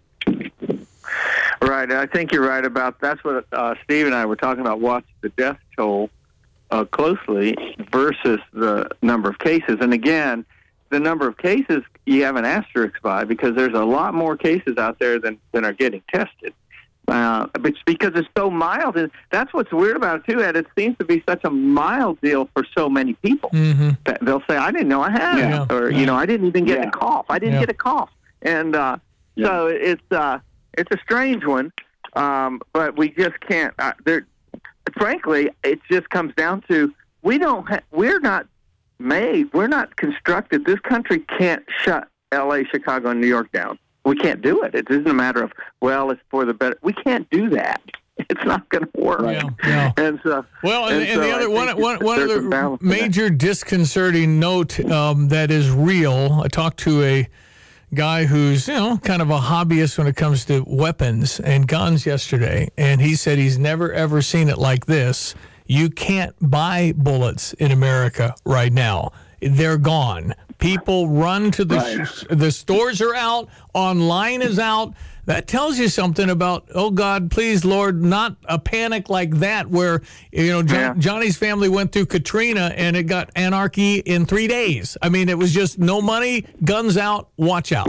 Right. I think you're right about that's what uh, Steve and I were talking about. Watch the death toll uh, closely versus the number of cases. And again, the number of cases you have an asterisk by because there's a lot more cases out there than, than are getting tested. Uh, but it's because it's so mild, and that's what's weird about it too. Ed, it seems to be such a mild deal for so many people. Mm-hmm. That they'll say, "I didn't know I had Yeah. it," or Yeah. you know, "I didn't even get Yeah. a cough. I didn't Yeah. get a cough." And uh, Yeah. so it's uh, it's a strange one, um, but we just can't. Uh, there, frankly, it just comes down to we don't. Ha- we're not made. We're not constructed. This country can't shut L A, Chicago, and New York down. We can't do it. It isn't a matter of, well, it's for the better. We can't do that. It's not going to work. Yeah, yeah. And so, Well, and, and, so the I other think one, it's- one, one there's a other balance in that. major disconcerting note um, that is real. I talked to a guy who's, you know, kind of a hobbyist when it comes to weapons and guns yesterday, and he said he's never ever seen it like this. You can't buy bullets in America right now. They're gone. People run to the Right. the stores are out, online is out. That tells you something about, oh God, please, Lord, not a panic like that where, you know, John, Yeah. Johnny's family went through Katrina and it got anarchy in three days. I mean, it was just no money, guns out, watch out.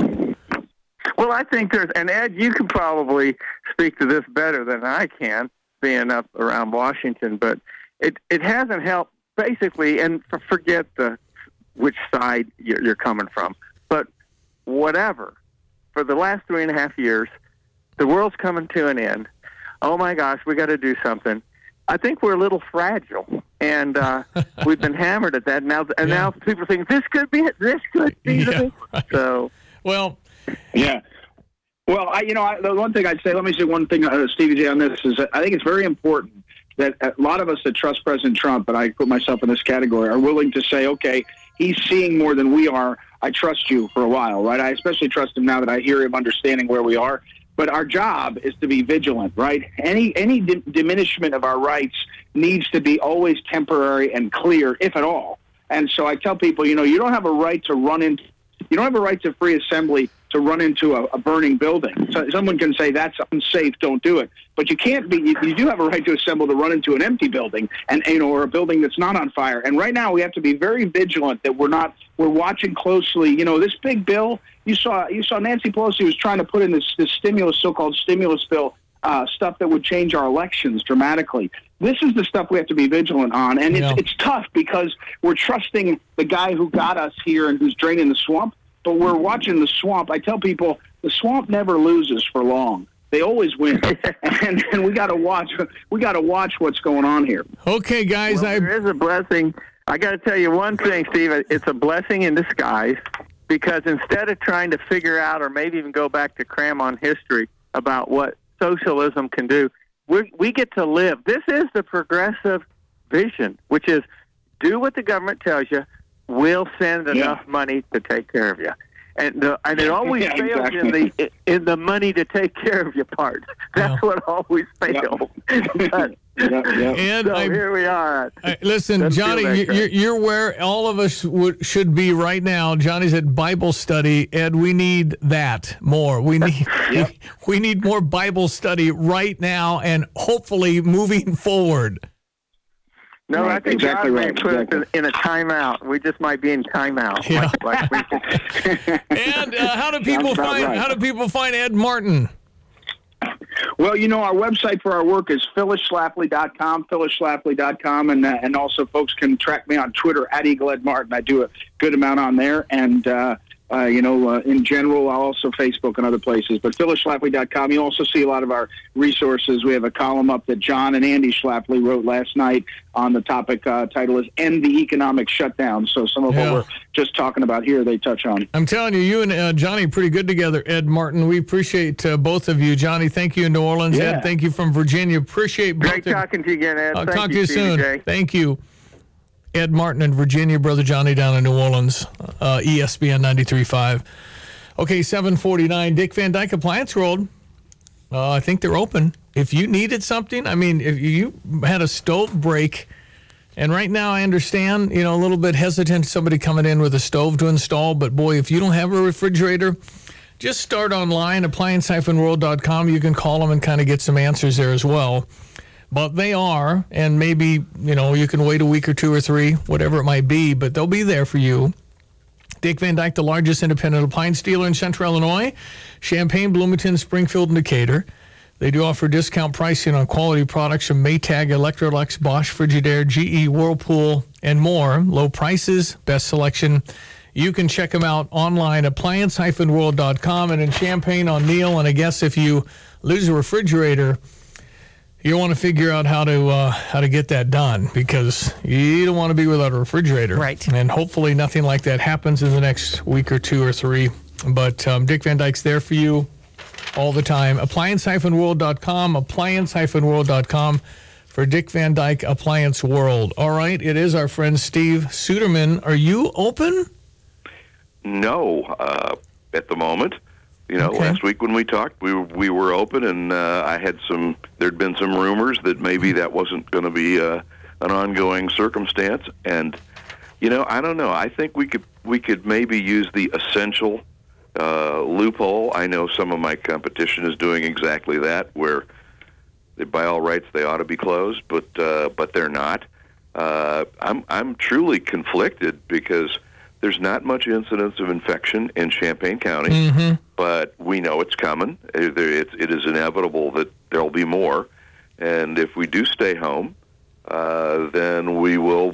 Well, I think there's, and Ed, you can probably speak to this better than I can, being up around Washington, but it, it hasn't helped basically, and for, forget the which side you're, you're coming from, but whatever. For the last three and a half years, the world's coming to an end. Oh my gosh, we got to do something. I think we're a little fragile, and uh, we've been hammered at that. Now, and Yeah. now people think this could be it. This could be Yeah, the right. So, Well, Yeah. Well, I, you know, I, the one thing I'd say, let me say one thing, uh, Stevie J, on this is that I think it's very important that a lot of us that trust President Trump, and I put myself in this category, are willing to say, okay, he's seeing more than we are. I trust you for a while, right? I especially trust him now that I hear him understanding where we are. But our job is to be vigilant, right? Any any di- diminishment of our rights needs to be always temporary and clear, if at all. And so I tell people, you know, you don't have a right to run into, you don't have a right to free assembly to run into a, a burning building. So someone can say that's unsafe, don't do it. But you can't be, you, you do have a right to assemble to run into an empty building and, you know, or a building that's not on fire. And right now we have to be very vigilant that we're not, we're watching closely. You know, this big bill, you saw, you saw Nancy Pelosi was trying to put in this, this stimulus, so-called stimulus bill, uh, stuff that would change our elections dramatically. This is the stuff we have to be vigilant on. And it's, Yeah. it's tough because we're trusting the guy who got us here and who's draining the swamp. But we're watching the swamp. I tell people the swamp never loses for long. They always win, and, and we got to watch. We got to watch what's going on here. okay, guys, well, I there is a blessing. I got to tell you one thing, Steve. It's a blessing in disguise because instead of trying to figure out or maybe even go back to cram on history about what socialism can do, we we get to live. This is the progressive vision, which is do what the government tells you. We'll send enough Yeah. money to take care of you, and the, and it always Yeah, fails exactly. in the in the money to take care of you part. That's Yeah. what always fails. But, Yeah, yeah. and so I, here we are. I- listen, Doesn't feel Johnny, that you, great. you're, you're where all of us would, should be right now. Johnny's at Bible study. Ed, we need that more. We need Yep. we, we need more Bible study right now, and hopefully moving forward. No, Right, I think exactly God may right, put us exactly. in, in a timeout. We just might be in timeout. Yeah. Like, like we, And uh, how do people Sounds about find right. how do people find Ed Martin? Well, you know, our website for our work is phyllis schlafly dot com, phyllis schlafly dot com, and uh, and also folks can track me on Twitter at Eagle Ed Martin. I do a good amount on there, and uh, Uh, you know, uh, in general, also Facebook and other places. But Phyllis Schlafly dot com. You also see a lot of our resources. We have a column up that John and Andy Schlafly wrote last night on the topic. Uh, title is "End the Economic Shutdown." So some of Yeah. what we're just talking about here, they touch on. I'm telling you, you and uh, Johnny are pretty good together, Ed Martin. We appreciate uh, both of you. Johnny, thank you in New Orleans. Yeah. Ed, thank you from Virginia. Appreciate both Great of- talking to you again, Ed. I'll Thank talk you, to you Stevie soon. J. Thank you. Ed Martin in Virginia, Brother Johnny down in New Orleans, uh, E S P N ninety-three point five. Okay, seven forty-nine, Dick Van Dyke Appliance World. Uh, I think they're open. If you needed something, I mean, if you had a stove break, and right now I understand, you know, a little bit hesitant somebody coming in with a stove to install, but boy, if you don't have a refrigerator, just start online, appliance dash world dot com. You can call them and kind of get some answers there as well. But they are, and maybe, you know, you can wait a week or two or three, whatever it might be, but they'll be there for you. Dick Van Dyke, the largest independent appliance dealer in Central Illinois, Champaign, Bloomington, Springfield, and Decatur. They do offer discount pricing on quality products from Maytag, Electrolux, Bosch, Frigidaire, G E, Whirlpool, and more. Low prices, best selection. You can check them out online, appliance dash world dot com, and in Champaign on Neil. And I guess if you lose a refrigerator, you want to figure out how to uh, how to get that done, because you don't want to be without a refrigerator. Right. And hopefully nothing like that happens in the next week or two or three. But um, Dick Van Dyke's there for you all the time. appliance dash world dot com, appliance dash world dot com for Dick Van Dyke Appliance World. All right, it is our friend Steve Suderman. Are you open? No, uh, at the moment. You know, Okay. last week when we talked, we we were open, and uh, I had some. There'd been some rumors that maybe that wasn't going to be uh, an ongoing circumstance, and you know, I don't know. I think we could we could maybe use the essential uh, loophole. I know some of my competition is doing exactly that, where they, by all rights they ought to be closed, but uh, but they're not. Uh, I'm I'm truly conflicted because there's not much incidence of infection in Champaign County, Mm-hmm. but we know it's coming. It, it, it is inevitable that there'll be more. And if we do stay home, uh, then we will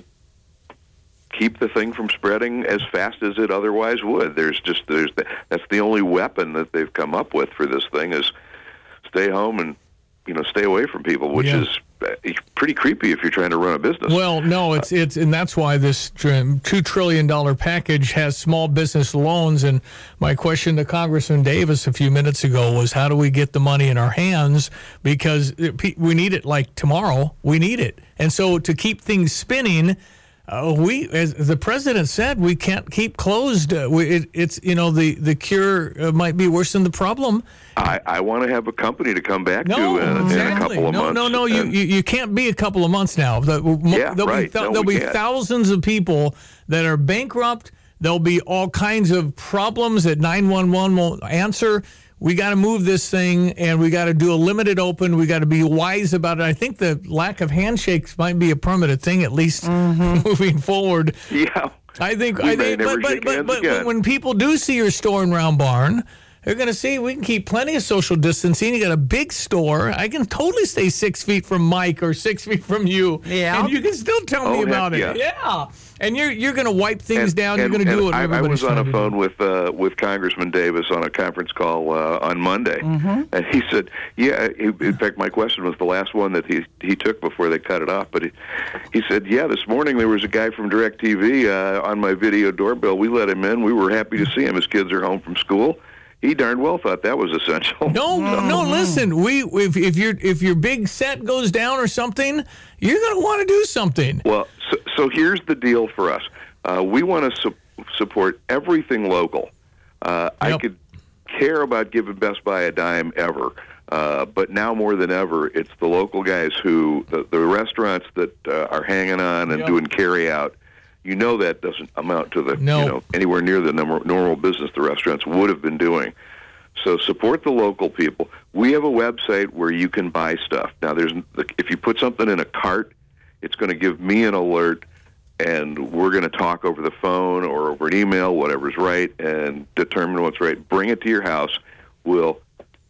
keep the thing from spreading as fast as it otherwise would. There's just there's the, that's the only weapon that they've come up with for this thing is stay home and you know stay away from people, which Yeah. is pretty creepy if you're trying to run a business. Well, no, it's it's and that's why this two trillion dollar package has small business loans. And my question to Congressman Davis a few minutes ago was, how do we get the money in our hands? Because it, we need it like tomorrow. We need it, and so to keep things spinning. Uh, we, as the president said, we can't keep closed. Uh, we, it, it's you know the the cure uh, might be worse than the problem. I, I want to have a company to come back No, to in, exactly. in a couple of no, months. No, no, no. You, you you can't be a couple of months now. The, Yeah, there'll right. Be th- No, there'll we be can't. thousands of people that are bankrupt. There'll be all kinds of problems that nine one one won't answer. We got to move this thing, and we got to do a limited open. We got to be wise about it. I think the lack of handshakes might be a permanent thing, at least moving forward. Yeah. I think. We I may think. never But but shake but, hands but again. when people do see your store in Round Barn, they're going to see we can keep plenty of social distancing. You got a big store. I can totally stay six feet from Mike or six feet from you. Yeah. And you can still tell me Oh, about heck it. yes. Yeah. And you're you're going to wipe things And- down. and- you're going to do and what I, I everybody's was on trying a to do. phone with uh, with Congressman Davis on a conference call uh, on Monday, Mm-hmm. and he said, "Yeah." He, in fact, my question was the last one that he he took before they cut it off. But he, he said, "Yeah, this morning there was a guy from DirecTV uh, on my video doorbell. We let him in. We were happy to see him. His kids are home from school. He darn well thought that was essential." No, no. Listen, we if if your if your big set goes down or something, you're going to want to do something. Well, so, so here's the deal for us. Uh, we want to su- support everything local. Uh, I could care about giving Best Buy a dime ever, uh, but now more than ever, it's the local guys who, the, the restaurants that uh, are hanging on and Yep. doing carry out. You know that doesn't amount to the No. you know anywhere near the number, normal business the restaurants would have been doing. So support the local people. We have a website where you can buy stuff. Now, there's if you put something in a cart, it's going to give me an alert, and we're going to talk over the phone or over an email, whatever's right, and determine what's right. Bring it to your house. We'll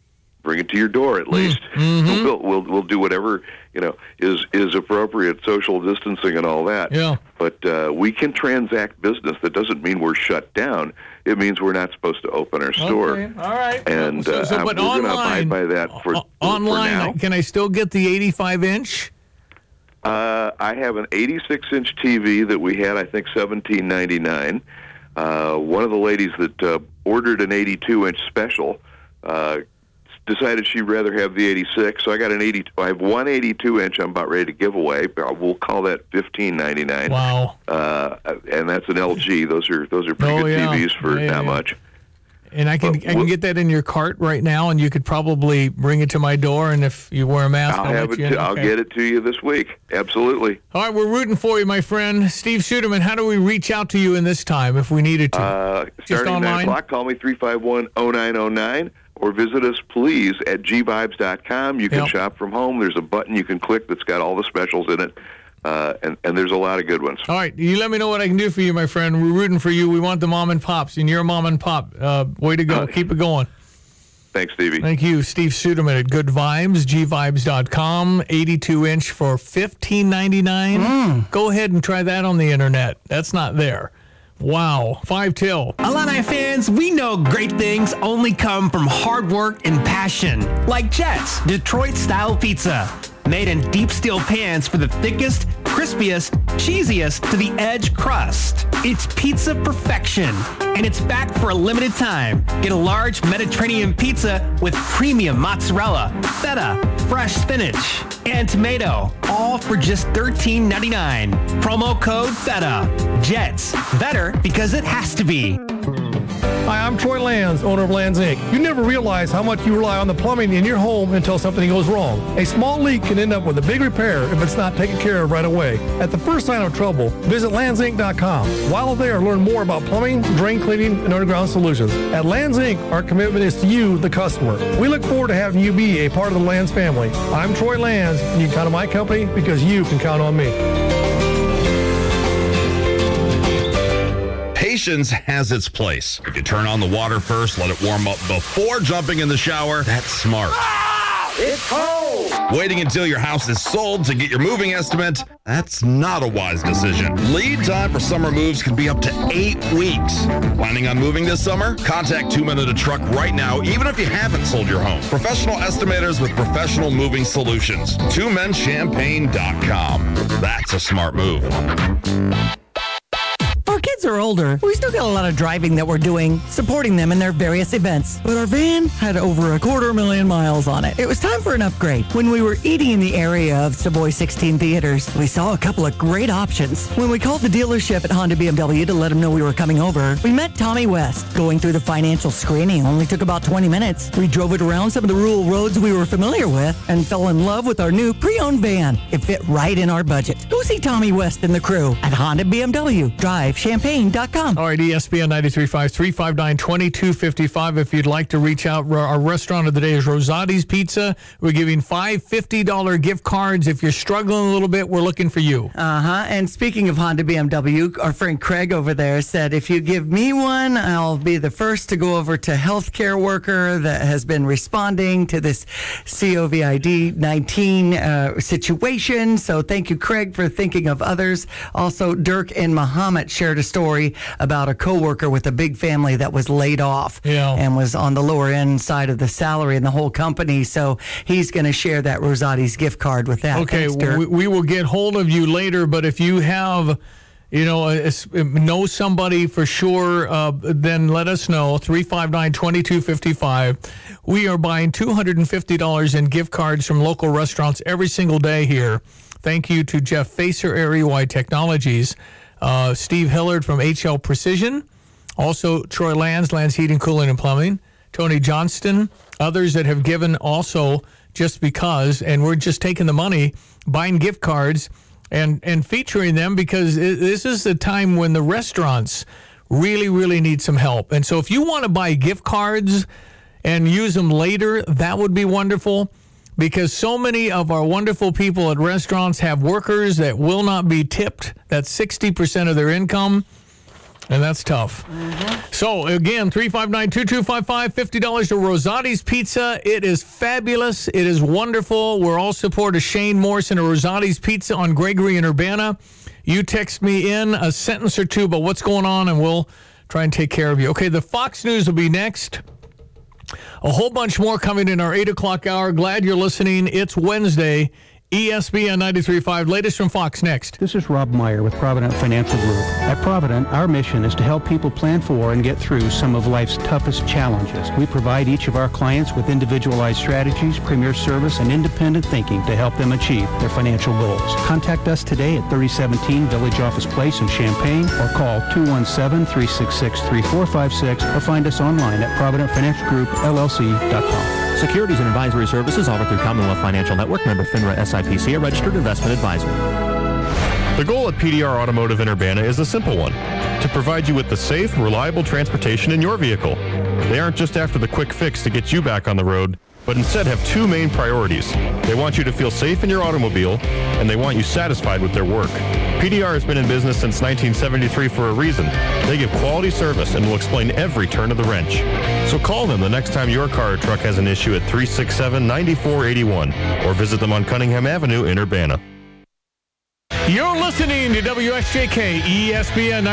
bring it to your door at least. Mm-hmm. We'll, we'll we'll do whatever you know is is appropriate, social distancing and all that. Yeah. But uh, we can transact business. That doesn't mean we're shut down. It means we're not supposed to open our store. Okay. All right. And So- so, uh, but we're going to online- abide by that for, O- for, for online, now. can I still get the eighty-five inch? Uh, I have an eighty-six inch T V that we had, I think, seventeen ninety-nine. Uh, one of the ladies that uh, ordered an eighty-two inch special uh, decided she'd rather have the eighty-six, so I got an eighty. I have one eighty-two inch I'm about ready to give away. We'll call that fifteen ninety-nine. Wow. Uh, and that's an L G. Those are those are pretty Oh, good yeah. T Vs for Yeah, not yeah. much. And I can But I can we'll- get that in your cart right now, and you could probably bring it to my door. And if you wear a mask, I'll I'll, have let it. you in. To, I'll Okay. get it to you this week. Absolutely. All right, we're rooting for you, my friend. Steve Suderman, how do we reach out to you in this time if we needed to? Uh, starting at online? nine o'clock, call me three five one, oh nine oh nine or visit us, please, at g vibes dot com. You can Yep. shop from home. There's a button you can click that's got all the specials in it, uh, and, and there's a lot of good ones. All right, you let me know what I can do for you, my friend. We're rooting for you. We want the mom and pops, and you're a mom and pop. Uh, way to go. Keep it going. Thanks, Stevie. Thank you, Steve Suderman at Good Vibes, g vibes dot com, eighty-two inch for fifteen ninety-nine. Mm. Go ahead and try that on the internet. That's not there. Wow. Five till. Illini fans, we know great things only come from hard work and passion. Like Jets, Detroit-style pizza. Made in deep steel pans for the thickest, crispiest, cheesiest to the edge crust. It's pizza perfection, and it's back for a limited time. Get a large Mediterranean pizza with premium mozzarella, feta, fresh spinach, and tomato, all for just thirteen ninety-nine. Promo code FETA. Jets, better because it has to be. Hi, I'm Troy Lands, owner of Lands Incorporated. You never realize how much you rely on the plumbing in your home until something goes wrong. A small leak can end up with a big repair if it's not taken care of right away. At the first sign of trouble, visit lands inc dot com. While there, learn more about plumbing, drain cleaning, and underground solutions. At Lands Incorporated, our commitment is to you, the customer. We look forward to having you be a part of the Lands family. I'm Troy Lands, and you can count on my company because you can count on me. Patience has its place. If you turn on the water first, let it warm up before jumping in the shower, that's smart. It's cold! Waiting until your house is sold to get your moving estimate, that's not a wise decision. Lead time for summer moves can be up to eight weeks. Planning on moving this summer? Contact Two Men and a Truck right now, even if you haven't sold your home. Professional estimators with professional moving solutions. two men champagne dot com. That's a smart move. Our kids are older. We still got a lot of driving that we're doing, supporting them in their various events. But our van had over a quarter million miles on it. It was time for an upgrade. When we were eating in the area of Savoy sixteen Theaters, we saw a couple of great options. When we called the dealership at Honda B M W to let them know we were coming over, we met Tommy West. Going through the financial screening only took about twenty minutes. We drove it around some of the rural roads we were familiar with and fell in love with our new pre-owned van. It fit right in our budget. Go see Tommy West and the crew at Honda B M W. Drive champagne dot com. All right, E S P N ninety-three point five, three five nine, two two five five. If you'd like to reach out, our restaurant of the day is Rosati's Pizza. We're giving five fifty dollars gift cards. If you're struggling a little bit, we're looking for you. Uh-huh. And speaking of Honda B M W, our friend Craig over there said, if you give me one, I'll be the first to go over to healthcare worker that has been responding to this COVID nineteen uh, situation. So thank you, Craig, for thinking of others. Also, Dirk and Muhammad shared a story about a coworker with a big family that was laid off yeah. and was on the lower end side of the salary in the whole company. So he's going to share that Rosati's gift card with that. Okay, Thanks, Dirk. we, we will get hold of you later, but if you have, you know, a, a, know somebody for sure, uh, then let us know, three five nine, two two five five. We are buying two hundred fifty dollars in gift cards from local restaurants every single day here. Thank you to Jeff Facer, Area Wide Technologies, uh, Steve Hillard from H L Precision, also Troy Lands, Lands Heating, Cooling, and Plumbing, Tony Johnston, others that have given also just because, and we're just taking the money, buying gift cards, and, and featuring them because it, this is the time when the restaurants really, really need some help. And so if you want to buy gift cards and use them later, that would be wonderful. Because so many of our wonderful people at restaurants have workers that will not be tipped. That's sixty percent of their income. And that's tough. Mm-hmm. So, again, three five nine, two two five five, fifty dollars to Rosati's Pizza. It is fabulous. It is wonderful. We're all support of Shane Morrison of Rosati's Pizza on Gregory and Urbana. You text me in a sentence or two about what's going on, and we'll try and take care of you. Okay, the Fox News will be next. A whole bunch more coming in our eight o'clock hour. Glad you're listening. It's Wednesday. E S P N ninety-three point five. Latest from Fox next. This is Rob Meyer with Provident Financial Group. At Provident, our mission is to help people plan for and get through some of life's toughest challenges. We provide each of our clients with individualized strategies, premier service, and independent thinking to help them achieve their financial goals. Contact us today at thirty seventeen Village Office Place in Champaign or call two one seven, three six six, three four five six or find us online at provident financial group L L C dot com. Securities and advisory services offered through Commonwealth Financial Network, member FINRA S I P C, a registered investment advisor. The goal at P D R Automotive in Urbana is a simple one: to provide you with the safe, reliable transportation in your vehicle. They aren't just after the quick fix to get you back on the road, but instead have two main priorities. They want you to feel safe in your automobile, and they want you satisfied with their work. P D R has been in business since nineteen seventy-three for a reason. They give quality service and will explain every turn of the wrench. So call them the next time your car or truck has an issue at three six seven, nine four eight one or visit them on Cunningham Avenue in Urbana. You're listening to W S J K E S P N